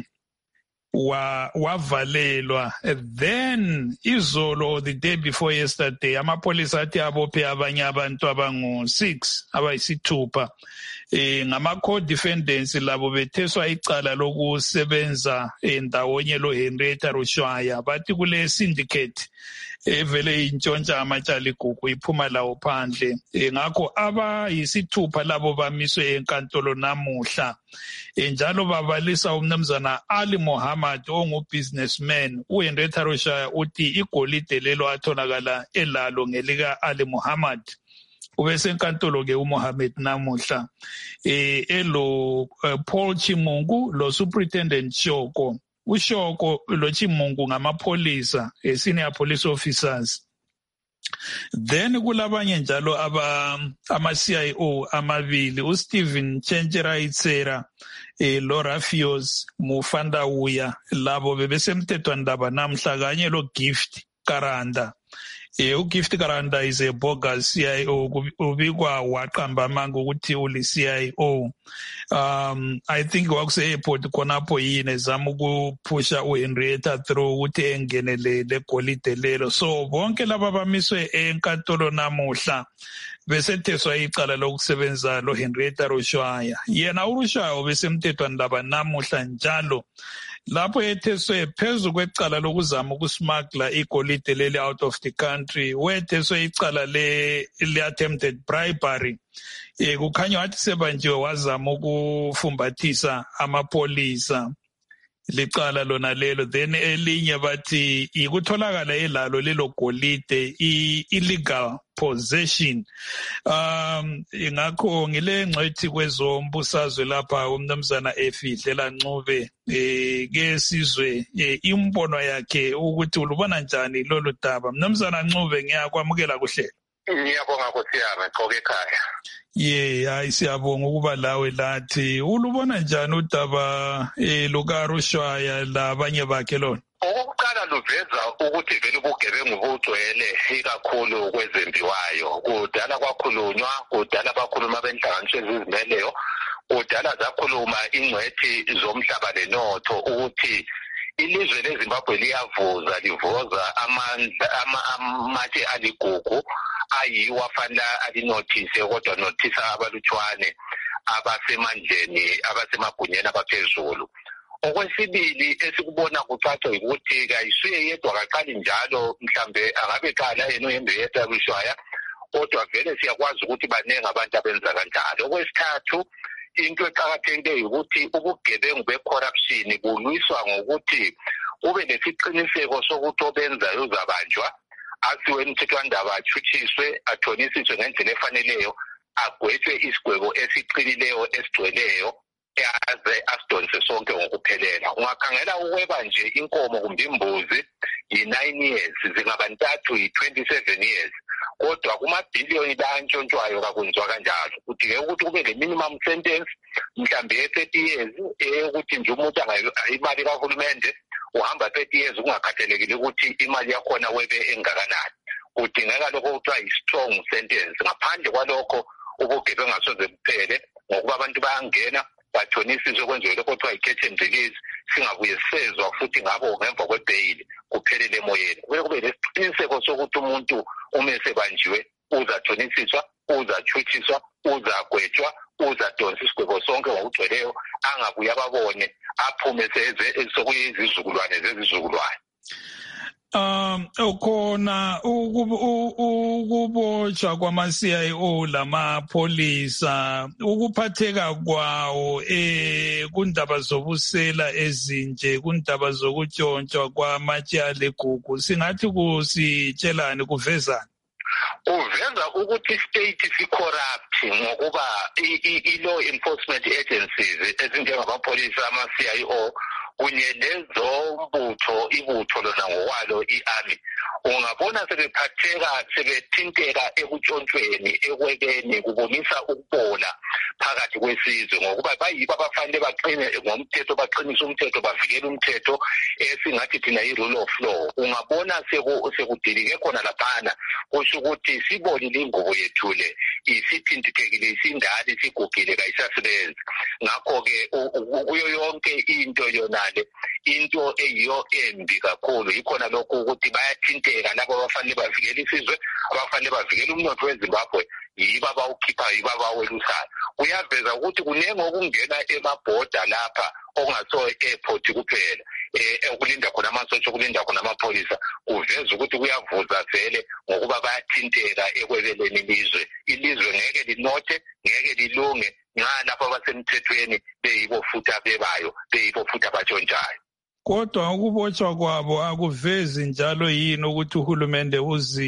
wavalelwa. Then izolo, the day before yesterday, amapholisa athi abophe abanye abantu abangu six abayisithupha eh ngama co-defendants labo betheswa icala lokusebenza endawonye lo Henrietta Rushaya. Bathi kule syndicate evele intshontsha amacala igugu iphuma lawo phandle. Ngakho abayisithupha labo bamiswe enkantolo namuhla. Njalo babalisa umnumzana Ali Mohammed ongu-businessman. uHenrietta Rushaya uthi igolide lelo atholakala elalo ngelika Ali Mohammed. Ubesenkantolo ke uMohammed namuhla eh elo Paul Chimungu lo Superintendent Shoko. Ushoko lo Chimungu ngamapholisa, senior police officers. Then kulabanye njalo aba ama-C I O amabili, uStephen Tshentjeraitsera eh, loRafios Mufandauya, labo bebesemthethwandaba namhla kanye lo-Gift Karanda. Eh, uGift Karanda is a bogus C I O, ubikwa waqamba amanga ukuthi uli-C I O. Um, I think wakuse-airport khonapho yini ezama ukuphusha uHenrietta through ukuthi engenele legolide lelo. So bonke laba bamiswe enkantolo namuhla besetheswa icala lokusebenza loHenrietta Rushwaya. Yena uRushwaya ubesemthethwandaba namuhla njalo lapho etheswe phezu kwecala lokuzama ukusmagla igolide leli out of the country, wetheswe icala le, le attempted bribery. Eh, kukhanya wathi sebanjiwe wazama ukufumbathisa amapolisa licala lona lelo. Then elinye bathi ikutholakala elalo lelo golide illegal possession. Um ingakho ngile ngcwethi kwezombusazwe lapha umnumzana Efihlela Ncube eh ke sizwe imbono yakhe ukuthi ulubona njani lolu daba. Mnumzana Ncube ngiyakwamukela kuhle. Ngiyabonga kusiyame qoke ekhaya. Ye hayi siyabonga ukuba lawe lathi. Ulubona njani udaba eh lukaRushwaya labanye bakhe lona? Okokuqala luveza ukuthi vele ubugebengu bugcwele ikakhulu kwezembiwayo. Kudala kwakhulunywa, kudala bakhuluma benhlanganiso ezizimeleyo, kudala zakhuluma ingcwethi zomhlaba lenotho ukuthi ilizwe leZimbabwe liyavuza livuza amandla amatshe aligugu ayiwa fanele alinothise kodwa nothisa abalutshwane abasemandleni abasemagunyeni abaphezulu. Okwesibili esikubona kucaca ukuthi kayisuye yedwa kaqali njalo mhlambe angabe qala yena uHenrietta Rushwaya, kodwa vele siyakwazi ukuthi baningi abantu abenza kanjalo. Okwesithathu into eqakathekileyo ukuthi ubugebengu be-corruption bulwiswa ngokuthi kube lesiqiniseko sokuthi obenzayo uzabanjwa, asiwe emthethwandaba atshutshiswe, athonisiswe ngendlela efaneleyo, agwetshwe isigwebo esiqinileyo esigcweleyo aze asidonse sonke ngokuphelela. Ungakhangela ukweba nje inkomo kumbe imbuzi yi-nine years, zingabantathu yi-twenty-seven years, kodwa kumabhiliyoni lantshontshwayo kakunzwa kanjalo. Kudingeka ukuthi kube le-minimum sentence mhlambe ye-thirty years eyokuthi nje umuntu imali kahulumende uhamba thirty years kungakhathalekile ukuthi imali yakhona webe engakanani. Kudingeka lokho kuthiwa yi-strong sentence. Ngaphandle kwalokho ubugebengu ngasoze buphele ngokuba abantu bayangena bathonisiswe kwenziwe lokho kuthiwa yi-catch and release, singabuye sezwa futhi ngabo ngemva kwebheyili kuphelele emoyeni. Kube kube lesiqiniseko sokuthi umuntu uma esebanjiwe uzathonisiswa, uzathutshiswa, uzagwetshwa, uzadonsa isigwebo sonke ngokugcweleyo, angabuye ababone aphume sekuyizizukulwane zezizukulwane. Um ukhona ukubotshwa kwama-C I O lamapolisa, ukuphatheka kwawo eh kundaba zobusela ezinje, kundaba zokutshontshwa kwamatshe aligugu, singathi kusitshelani, kuvezani? Uveza ukuthi state si-corrupt ngokuba i-law enforcement agencies ezinjengamapolisa, ama-C I O kunye lezombutho, ibutho lona ngokwalo i-army, ungabona sebephatheka sebethinteka ekutshontshweni, ekwekeni, kubonisa ukubola phakathi kwesizwe ngokuba bayibo abafanele baqine ngomthetho, baqinise umthetho, bavikele umthetho esingathi thina i-rule of law. Ungabona sekudilike khona laphana kusho ukuthi sibonile ingubo yethu le isithintikekile, isindala, isigugile, kayisasebenzi. Ngakho-ke kuyo yonke into yonale into eyiyo embi kakhulu yikhona lokho ukuthi bayathinteka labo abafanele bavikele isizwe, abafanele bavikele umnotho weZimbabwe, yibo abawukhiphayo, yibo abawelusayo. Kuyaveza ukuthi kuningi okungena emabhoda lapha ongaso airport kuphela, eh ukulinda khona amasotsha, ukulinda khona amapolisa, kuveza ukuthi kuyavuza vele ngokuba bayathinteka ekwebeleni ilizwe. Ilizwe ngeke linothe, ngeke lilunge nxa lapho abasemthethweni beyibo futhi abebayo, beyibo futhi abatshontshayo. Kodwa ukubotshwa kwabo akuvezi njalo yini ukuthi uhulumende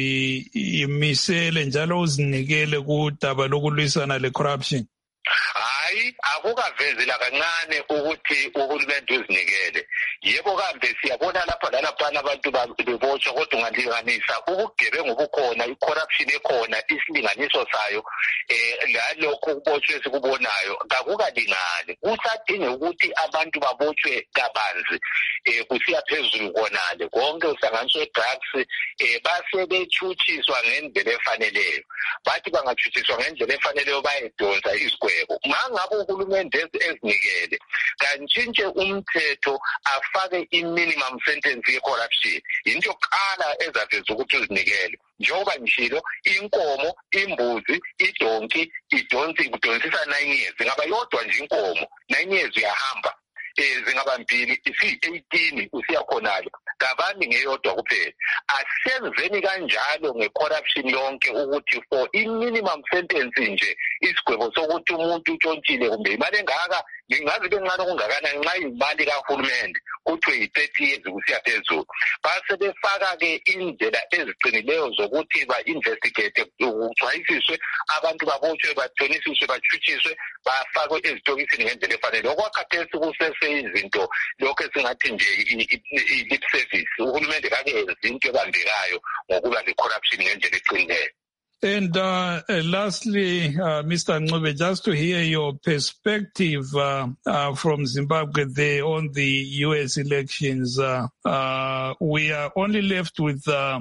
uzimisele njalo uzinikele kudaba lokulwisana le-corruption? Hayi, akukavezi la kancane ukuthi uhulumende uzinikele. Yebo kambe siyabona lapha lalaphana ukubana abantu bebotshwa kodwa ungalinganisa ubugebengu bukhona, i-corruption ekhona, isilinganiso sayo eh lalokho ukubotshwe esikubonayo kakukalingani. Kusadinga ukuthi abantu babotshwe kabanzi eh kusiya phezulu konale konke uhlanganiswe drugs eh base bechuchiswa ngendlela efaneleyo. Bathi bangachuchiswa ngendlela efaneleyo bayedonsa izigwebo. Mangabe uhulumende ezinikele kantshintshe umthetho afake i-minimum sentence ye-corruption, into yokuqala ezaveza ukuthi uzinikele. Njengoba ngishilo inkomo, imbuzi, idonki, idonsi idonsisa nine years. Ngaba yodwa nje inkomo nine years uyahamba. Eh zingaba mbili isi eighteen usiya khonalo. Kabani ngeyodwa kuphela. Asenzeni kanjalo ngecorruption yonke ukuthi for i-minimum sentence nje isigwebo sokuthi umuntu utshontshile kumbe imali engaka ngingazi bencane okungakanani nxa imali kahulumende kuthiwe yi-thirty years kusiya phezulu. Base befaka-ke indlela eziqinileyo zokuthi ba-investigate kugcwayisiswe abantu babotshwe bathonisiswe bachuchiswe bafakwe ezitokisini ngendlela efanele. Okwakhathesi kuseseyizinto lokho esingathi nje i-lip service. Uhulumende kakenzi into ebambekayo ngokulwa le-corruption ngendlela eqinileyo. And uh, uh, lastly, uh, Mister Ncube, just to hear your perspective uh, uh, from Zimbabwe there on the U S elections. Uh, uh, we are only left with uh,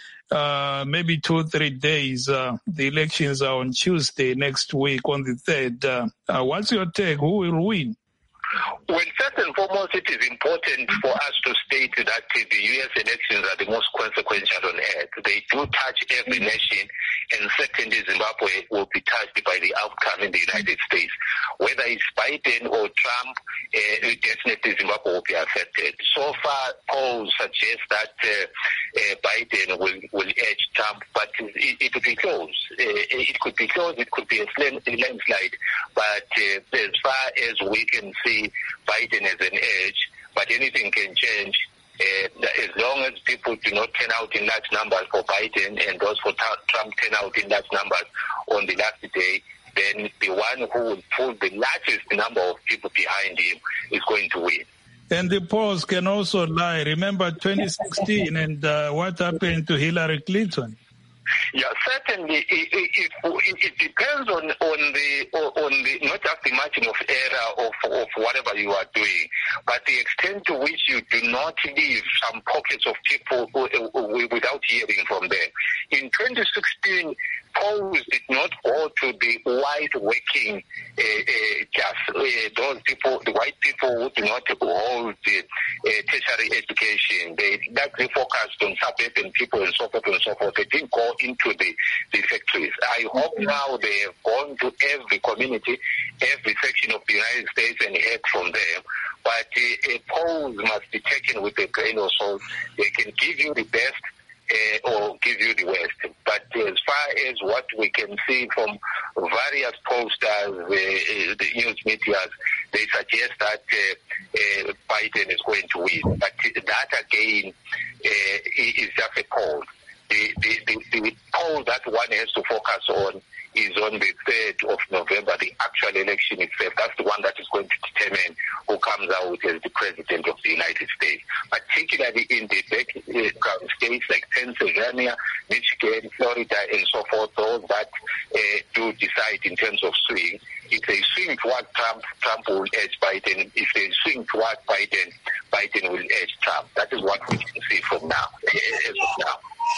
uh, maybe two, three days. Uh, the elections are on Tuesday next week on the third. Uh, uh, what's your take? Who will win? Well, first and foremost, it is important for us to state that the U S elections are the most consequential on earth. They do touch every nation, and secondly, Zimbabwe will be touched by the outcome in the United States. Whether it's Biden or Trump, uh, definitely Zimbabwe will be affected. So far, polls suggest that uh, uh, Biden will, will edge Trump, but it, it will be close. Uh, it could be close, it could be a landslide, but uh, as far as we can see, Biden has an edge, but anything can change. Uh, as long as people do not turn out in large numbers for Biden and those for Trump turn out in large numbers on the last day, then the one who will pull the largest number of people behind him is going to win. And the polls can also lie. Remember twenty sixteen and uh, what happened to Hillary Clinton? Yeah, certainly. It, it, it, it depends on, on the on the not just the margin of error of, of whatever you are doing, but the extent to which you do not leave some pockets of people without hearing from them. In twenty sixteen, polls did not go to the white working uh, uh, class, uh, those people, the white people who do not hold the uh, tertiary education. They largely focused on suburban people and so forth and so forth. They didn't go into the, the factories. I hope now they have gone to every community, every section of the United States and heard from them. But uh, uh, polls must be taken with a grain of salt. They can give you the best, Uh, or give you the West. But as far as what we can see from various posters, uh, uh, the news media, they suggest that uh, uh, Biden is going to win. But that again uh, is just a poll. The, the, the, the poll that one has to focus on is on the third of November, the actual election itself. That's the one that is going to determine who comes out as the president of the United States, particularly in the background states like Pennsylvania, Michigan, Florida, and so forth, those that uh, do decide in terms of swing. If they swing toward Trump, Trump will edge Biden. If they swing toward Biden, Biden will edge Trump. That is what we can see from now, as of now.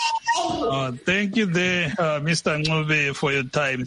Uh, thank you there, uh, Mister Ncube, for your time.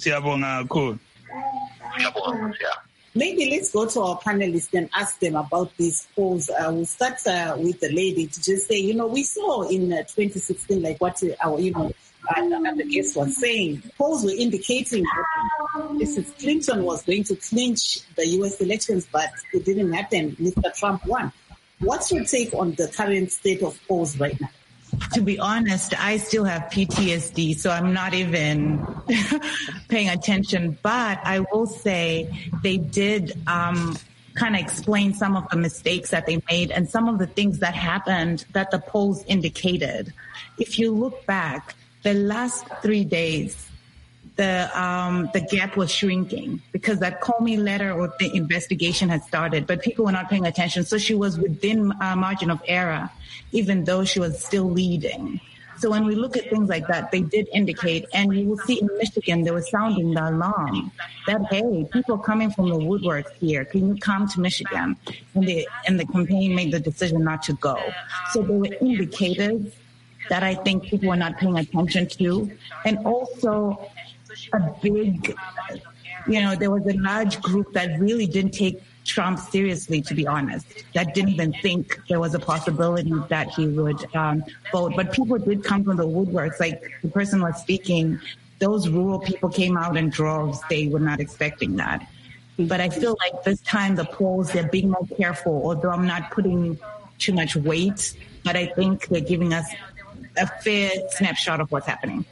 Maybe let's go to our panelists and ask them about these polls. Uh, we'll start uh, with the lady to just say, you know, we saw in uh, twenty sixteen, like what our, you know, uh, the guest was saying, polls were indicating that Missus Clinton was going to clinch the U S elections, but it didn't happen. Mister Trump won. What's your take on the current state of polls right now? To be honest, I still have P T S D, so I'm not even paying attention. But I will say they did um, kind of explain some of the mistakes that they made and some of the things that happened that the polls indicated. If you look back, the last three days, the um, the gap was shrinking because that Comey letter or the investigation had started, but people were not paying attention. So she was within a margin of error, even though she was still leading. So when we look at things like that, they did indicate, and you will see in Michigan, they were sounding the alarm that, hey, people coming from the woodwork here, can you come to Michigan? And the, and the campaign made the decision not to go. So there were indicators that I think people were not paying attention to. And also a big, you know, there was a large group that really didn't take Trump seriously, to be honest, that didn't even think there was a possibility that he would um, vote. But people did come from the woodworks. Like the person was speaking, those rural people came out in droves. They were not expecting that. But I feel like this time the polls, they're being more careful, although I'm not putting too much weight. But I think they're giving us a fair snapshot of what's happening.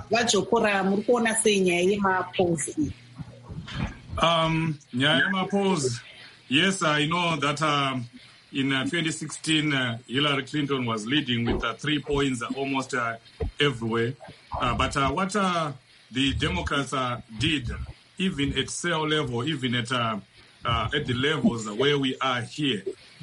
Um, Nyayama polls. Yes, I know that um, in uh, twenty sixteen, uh, Hillary Clinton was leading with uh, three points uh, almost uh, everywhere. Uh, but uh, what uh, the Democrats uh, did, even at cell level, even at uh, uh, at the levels where we are here,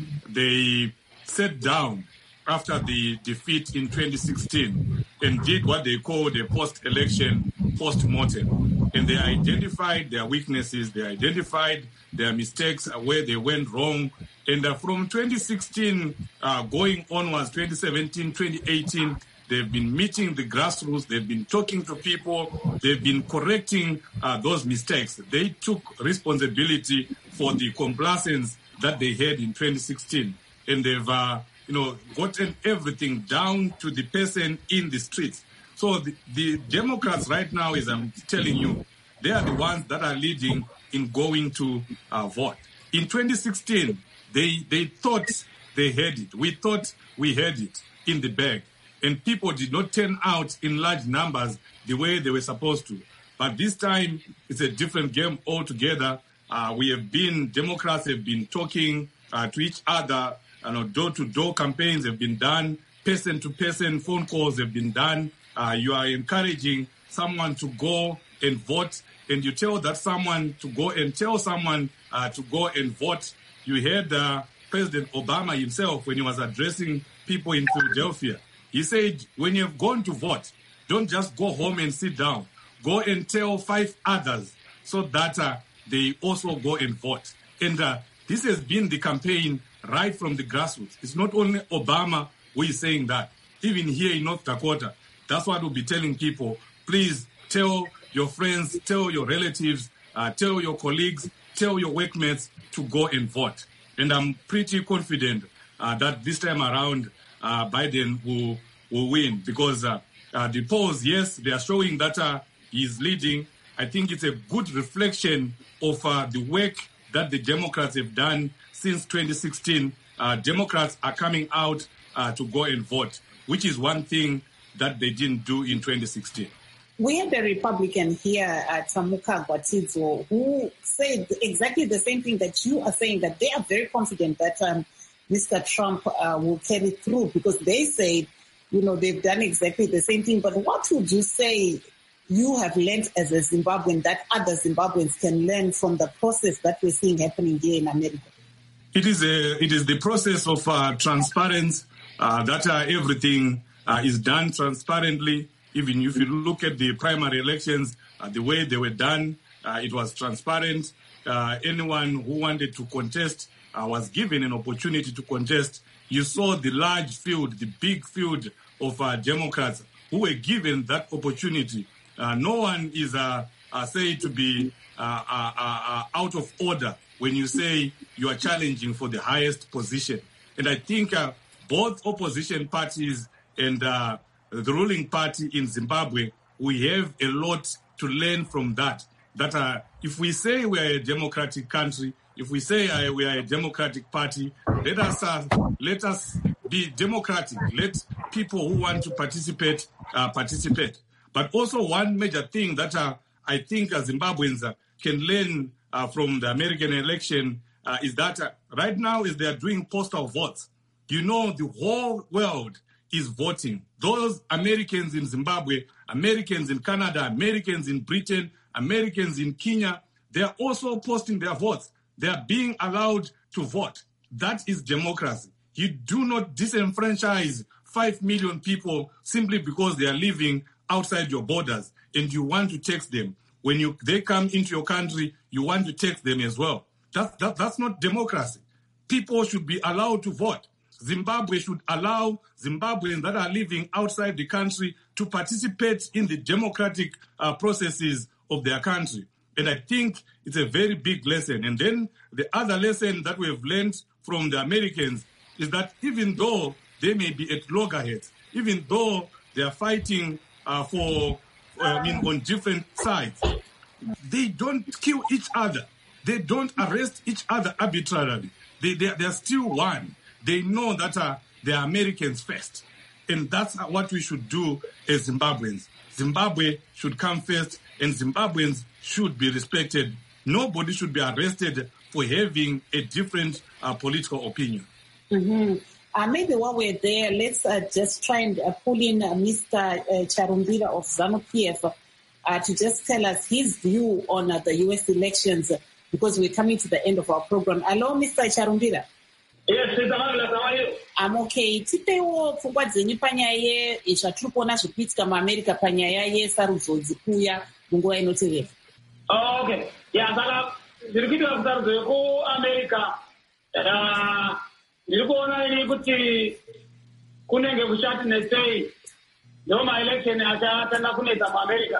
they sat down after the defeat in twenty sixteen and did what they called a post-election post-mortem. And they identified their weaknesses, they identified their mistakes, where they went wrong. And uh, from twenty sixteen uh, going onwards, twenty seventeen, twenty eighteen, they've been meeting the grassroots, they've been talking to people, they've been correcting uh, those mistakes. They took responsibility for the complacence that they had in twenty sixteen. And they've uh, you know, gotten everything down to the person in the streets. So the, the Democrats right now, as I'm telling you, they are the ones that are leading in going to uh, vote. In twenty sixteen, they they thought they had it. We thought we had it in the bag. And people did not turn out in large numbers the way they were supposed to. But this time, it's a different game altogether. Uh, we have been, Democrats have been talking uh, to each other. You know, door-to-door campaigns have been done. Person-to-person phone calls have been done. Uh, you are encouraging someone to go and vote, and you tell that someone to go and tell someone uh, to go and vote. You heard uh, President Obama himself when he was addressing people in Philadelphia. He said, when you've gone to vote, don't just go home and sit down. Go and tell five others so that uh, they also go and vote. And uh, this has been the campaign right from the grassroots. It's not only Obama who is saying that. Even here in North Dakota, that's what we'll be telling people. Please tell your friends, tell your relatives, uh, tell your colleagues, tell your workmates to go and vote. And I'm pretty confident uh, that this time around, uh, Biden will, will win because uh, uh, the polls, yes, they are showing that uh, he's leading. I think it's a good reflection of uh, the work that the Democrats have done since twenty sixteen. Uh, Democrats are coming out uh, to go and vote, which is one thing that they didn't do in twenty sixteen. We had a Republican here at Tamuka Gwatidzo who said exactly the same thing that you are saying, that they are very confident that um, Mister Trump uh, will carry through because they say, you know, they've done exactly the same thing. But what would you say you have learned as a Zimbabwean that other Zimbabweans can learn from the process that we're seeing happening here in America? It is a, it is the process of uh, transparency, uh, that uh, everything uh, is done transparently. Even if you look at the primary elections, uh, the way they were done, uh, it was transparent. Uh, anyone who wanted to contest uh, was given an opportunity to contest. You saw the large field, the big field of uh, Democrats who were given that opportunity. Uh, no one is uh, uh, said to be uh, uh, uh, out of order when you say you are challenging for the highest position. And I think uh, both opposition parties and uh, the ruling party in Zimbabwe, we have a lot to learn from that. That uh, if we say we are a democratic country, if we say uh, we are a democratic party, let us uh, let us be democratic. Let people who want to participate uh, participate. But also one major thing that uh, I think uh, Zimbabweans uh, can learn uh, from the American election uh, is that uh, right now, as they are doing postal votes, you know, the whole world is voting. Those Americans in Zimbabwe, Americans in Canada, Americans in Britain, Americans in Kenya, they are also posting their votes. They are being allowed to vote. That is democracy. You do not disenfranchise five million people simply because they are living outside your borders and you want to tax them. When you they come into your country, you want to tax them as well. That, that, that's not democracy. People should be allowed to vote. Zimbabwe should allow Zimbabweans that are living outside the country to participate in the democratic uh, processes of their country. And I think it's a very big lesson. And then the other lesson that we have learned from the Americans is that even though they may be at loggerheads, even though they are fighting uh, for, uh, I mean, on different sides, they don't kill each other. They don't arrest each other arbitrarily. They, they, they are still one. They know that uh, they are Americans first. And that's what we should do as Zimbabweans. Zimbabwe should come first, and Zimbabweans should be respected. Nobody should be arrested for having a different uh, political opinion. Mm-hmm. Uh, maybe while we're there, let's uh, just try and uh, pull in uh, Mister Uh, Charumbira of ZANU-P F uh, to just tell us his view on uh, the U S elections, uh, because we're coming to the end of our program. Hello, Mister Charumbira. Yes, how are you? I'm okay. Tipewo pfungwa dzenyu panyaya yezvatiri kuona zviri kuitika muAmerica panyaya yesarudzo dzikuuya munguva inotevera. Okay. Yeah, saka zviri kuitika kusarudzo yekuAmerica ndiri kuona ini kuti kunenge kushati nesei ndo maelection achatanga kunetsa muAmerica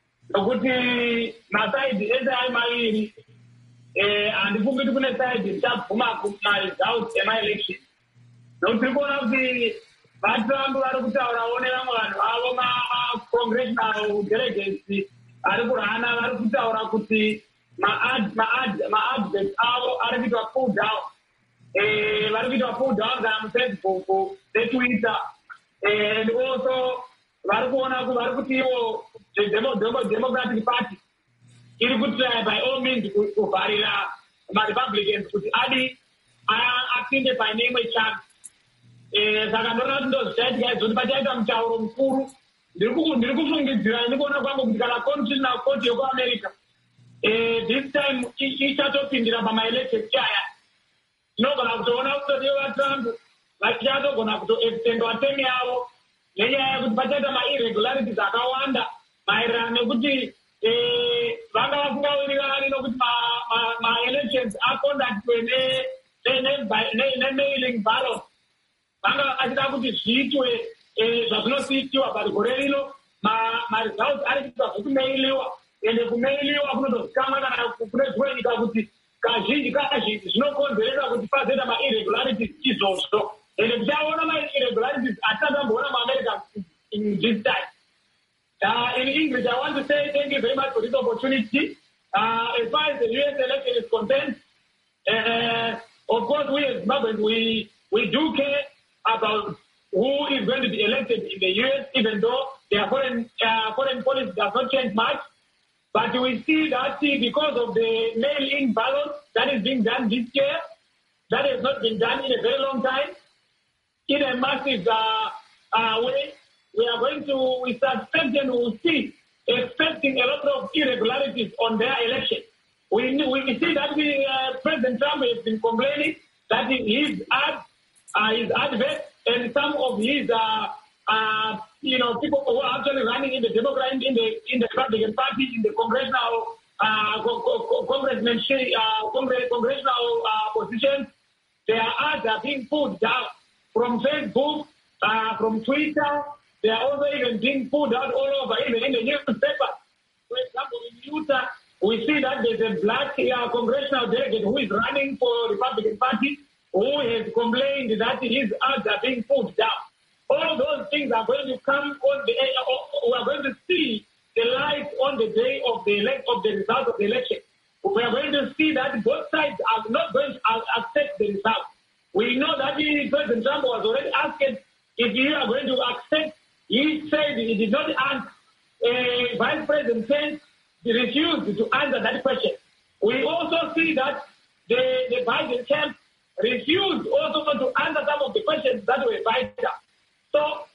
nokuti masaidi ese ari maviri handifungi kuti kune saidi richabvuma kumaresults emaelection nokuti tiri kuona kuti vatrump vari kutaurawo nevamwe vanhu vavo macongressional delegates vari kurana vari kutaura kuti maadvocates avo ari kuitwa pull down vari kuitwa pull down kana mufacebook netwitter and also vari kuona vari kuti ivo democratic party iri kutry by all means kuvharira marepublicans kuti adi apinde paine imwe chance. Saka ndorona kuti ndozvichaitika izvoti pachaita mutauro mukuru ndiri kufungidzira ini kuona kwangu kuti kana constitutional court yekuamerica this time ichatopindira pamaelection aya tinogona kutoona kutoti vatrump vachatogona kutoextendwa term yavo nenyaya yekuti pachaita mairregularities akawanda maererano nekuti vanga vafungawirirani nokuti maelections aconductwe nemailing ballot vanga vachida kuti zviitwe zvazvinosiitiwa but gore rino maresults ari kuitwa zvekumailiwa ende kumailiwa kunotozikamwa kana kune dzimwe nyika kuti kazhinji kazhinji zvinokonzeresa kuti pazoita mairregularities izvozvo ende tichaona mairregularities atisatamboona muamerica in this time. Uh, in English, I want to say thank you very much for this opportunity. Uh, as far as the U S election is concerned, uh, of course, we as Zimbabweans, we, we do care about who is going to be elected in the U S, even though their foreign, uh, foreign policy does not change much. But we see that because of the mail-in ballot that is being done this year, that has not been done in a very long time, in a massive uh, uh, way, we are going to, we suspect and we will see, expecting a lot of irregularities on their election. We, we see that we, uh, President Trump has been complaining that his ad, uh, his advert and some of his, uh, uh, you know, people who are actually running in the Democrat, in the in the Republican Party, in the congressional, uh, congressman, uh, congress, congressional uh, positions, their ads are being pulled down from Facebook, uh, from Twitter. They are also even being pulled out all over, even in the newspaper. For example, in Utah, we see that there's a black uh, congressional delegate who is running for the Republican Party who has complained that his ads are being pulled down. All those things are going to come on the uh, we are going to see the light on the day of the elect of the result of the election. We are going to see that both sides are not going to accept the result. We know that President Trump was already asked if you are going to accept. He said he did not answer. Uh, Vice President Pence refused to answer that question. We also see that the, the Biden camp refused also to answer some of the questions that were vital. So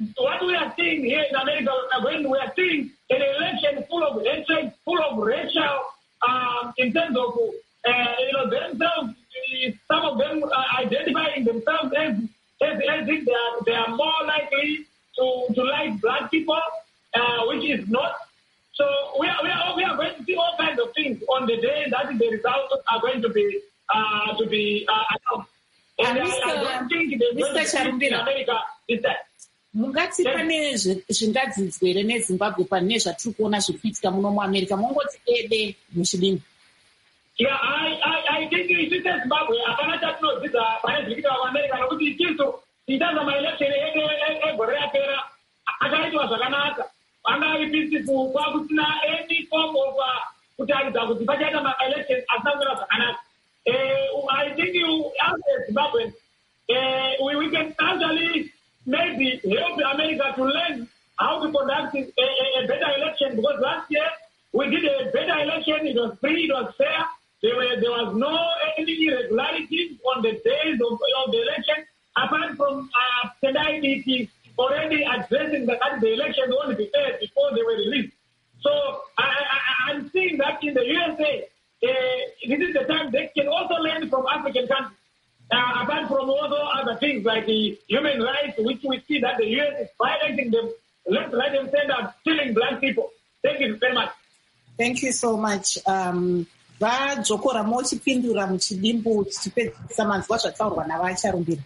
becomes as, as, as if they are, they are more likely to, to like black people, uh, which is not. So we are, we, are, we are going to see all kinds of things on the day that the results are going to be uh, to be uh, announced. And uh, I, I don't think they're going to see in America this time. Mungati pane zvingadzidzwa here neZimbabwe pane zvatiri kuona zviri kuitika muno muAmerica mongoti dede muchidini. Yeah, I, I, I think it is Zimbabwe. Hapana chatinodzidza pane zviri kuitika kuAmerica nokuti ichizo itadza maelection egore yapera akaitwa zvakanaka. Anga peaceful kwakusina any form of kutaridza kuti pachaita maelection asina kumira zvakanaka. I think you as Zimbabwe we, we can actually maybe help America to learn how to conduct a, a, a better election, because last year we did a better election. It was free, it was fair. There were there was no any irregularities on the days of, of the election. Apart from uh, tonight, it is already addressing that the election won't be fair before they were released. So I, I, I'm seeing that in the U S A, uh, this is the time they can also learn from African countries. Uh, apart from also other things like the human rights, which we see that the U S is violating them, left, right, and center, killing black people. Thank you very much. Thank you so much. Um, vadzokora mochipindura muchidimbu tichipedzisa manzwa zvataurwa navacharumbira.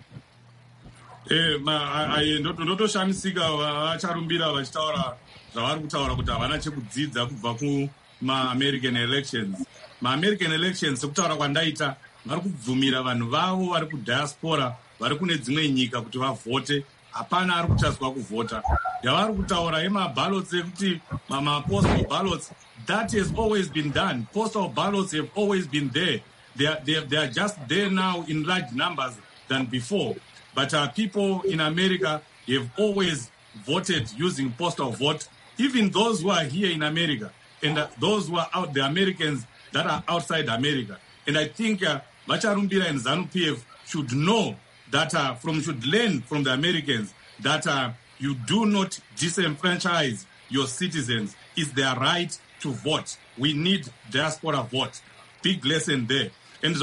Eh, ndotoshamisika vacharumbira vachitaura zvavari kutaura kuti havana chekudzidza kubva kuma-American elections. Ma-American elections sekutaura kwandaita vari kubvumira vanhu vavo vari kudiaspora vari kune dzimwe nyika kuti vavhote. Hapana ari kuchazwa kuvhota. Yavari kutaura ema-ballots ekuti ma-postal ballots, that has always been done. Postal ballots have always been there. They are, they are, they are just there now in large numbers than before. But uh, people in America have always voted using postal vote. Even those who are here in America and uh, those who are out, the Americans that are outside America. And I think uh, Vacharumbira and ZANU-P F should know that uh, from should learn from the Americans that uh, you do not disenfranchise your citizens. It's their right to vote. We need diaspora vote. Big lesson there. And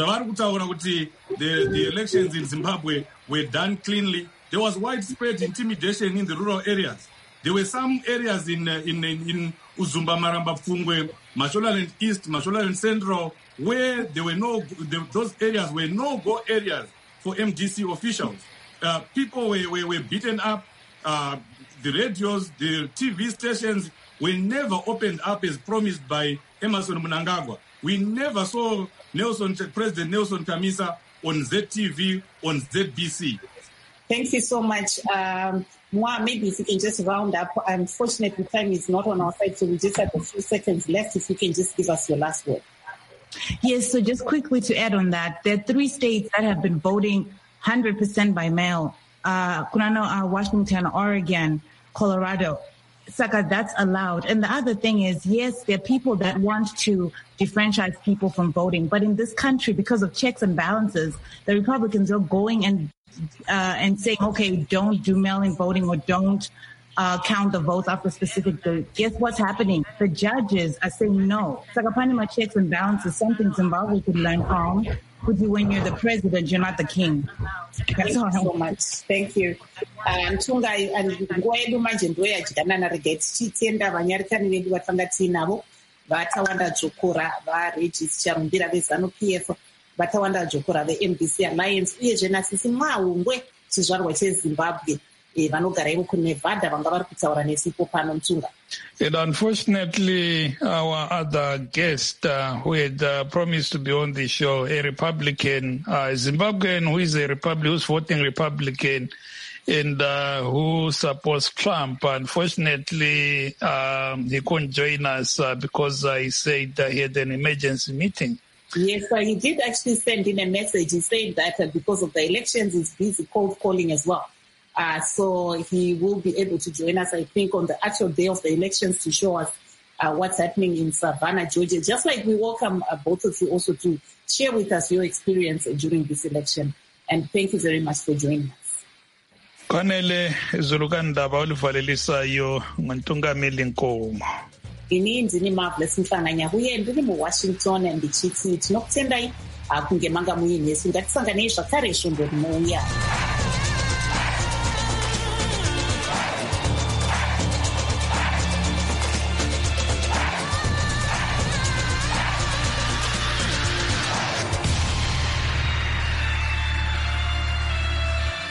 the, the elections in Zimbabwe were done cleanly. There was widespread intimidation in the rural areas. There were some areas in uh, in, in, in Uzumba, Maramba, Pfungwe, Mashonaland East, Mashonaland Central, where there were no, the, those areas were no-go areas for M D C officials. Uh, people were, were, were beaten up. Uh, the radios, the T V stations were never opened up as promised by Emmerson Mnangagwa. We never saw Nelson, President Nelson Chamisa on Z T V, on Z B C. Thank you so much. Um, Moa, maybe if you can just round up. Unfortunately, time is not on our side, so we just have a few seconds left. If you can just give us your last word. Yes, so just quickly to add on that, there are three states that have been voting one hundred percent by mail. Uh, Kunano, uh, Washington, Oregon, Colorado. Saka, that's allowed. And the other thing is, yes, there are people that want to differentiate people from voting. But in this country, because of checks and balances, the Republicans are going and uh, and saying, okay, don't do mail-in voting or don't uh, count the votes after a specific date. Guess what's happening? The judges are saying no. Saka, Panama checks and balances, something Zimbabwe could learn from. With you when you're the president, you're not the king. Thank you so much. Thank you. Ntunga nguva yedu manje ndoyadyana rega tichitenda vanyarikani vedu vatanga tiinavo vatawanda dzokora varegis charumbira veZANU-P F vatawanda dzokora veM D C Alliance uyezve nasisi mwahungwe chizvarwa cheZimbabwe vanogara ivo kuNevada vanga vari kutaura nesipo pano Ntunga. And unfortunately, our other guest uh, who had uh, promised to be on the show, a Republican, uh, Zimbabwean who is a Republican, who's voting Republican, and uh, who supports Trump. Unfortunately, um, he couldn't join us uh, because uh, he said uh, he had an emergency meeting. Yes, uh, he did actually send in a message. He said that uh, because of the elections, he's busy cold calling as well. Uh, so he will be able to join us, I think, on the actual day of the elections to show us uh, what's happening in Savannah, Georgia. Just like we welcome uh, both of you also to share with us your experience during this election. And thank you very much for joining us. Kwanele Zulukandaba ulivalelisayo nguntungameli Nkomo. Ini ndini Marvelous Mhlanganya uye ndiri muWashington ndichiti tinokutendai kunge manga muine singatisangane zvakare shombo rinouya.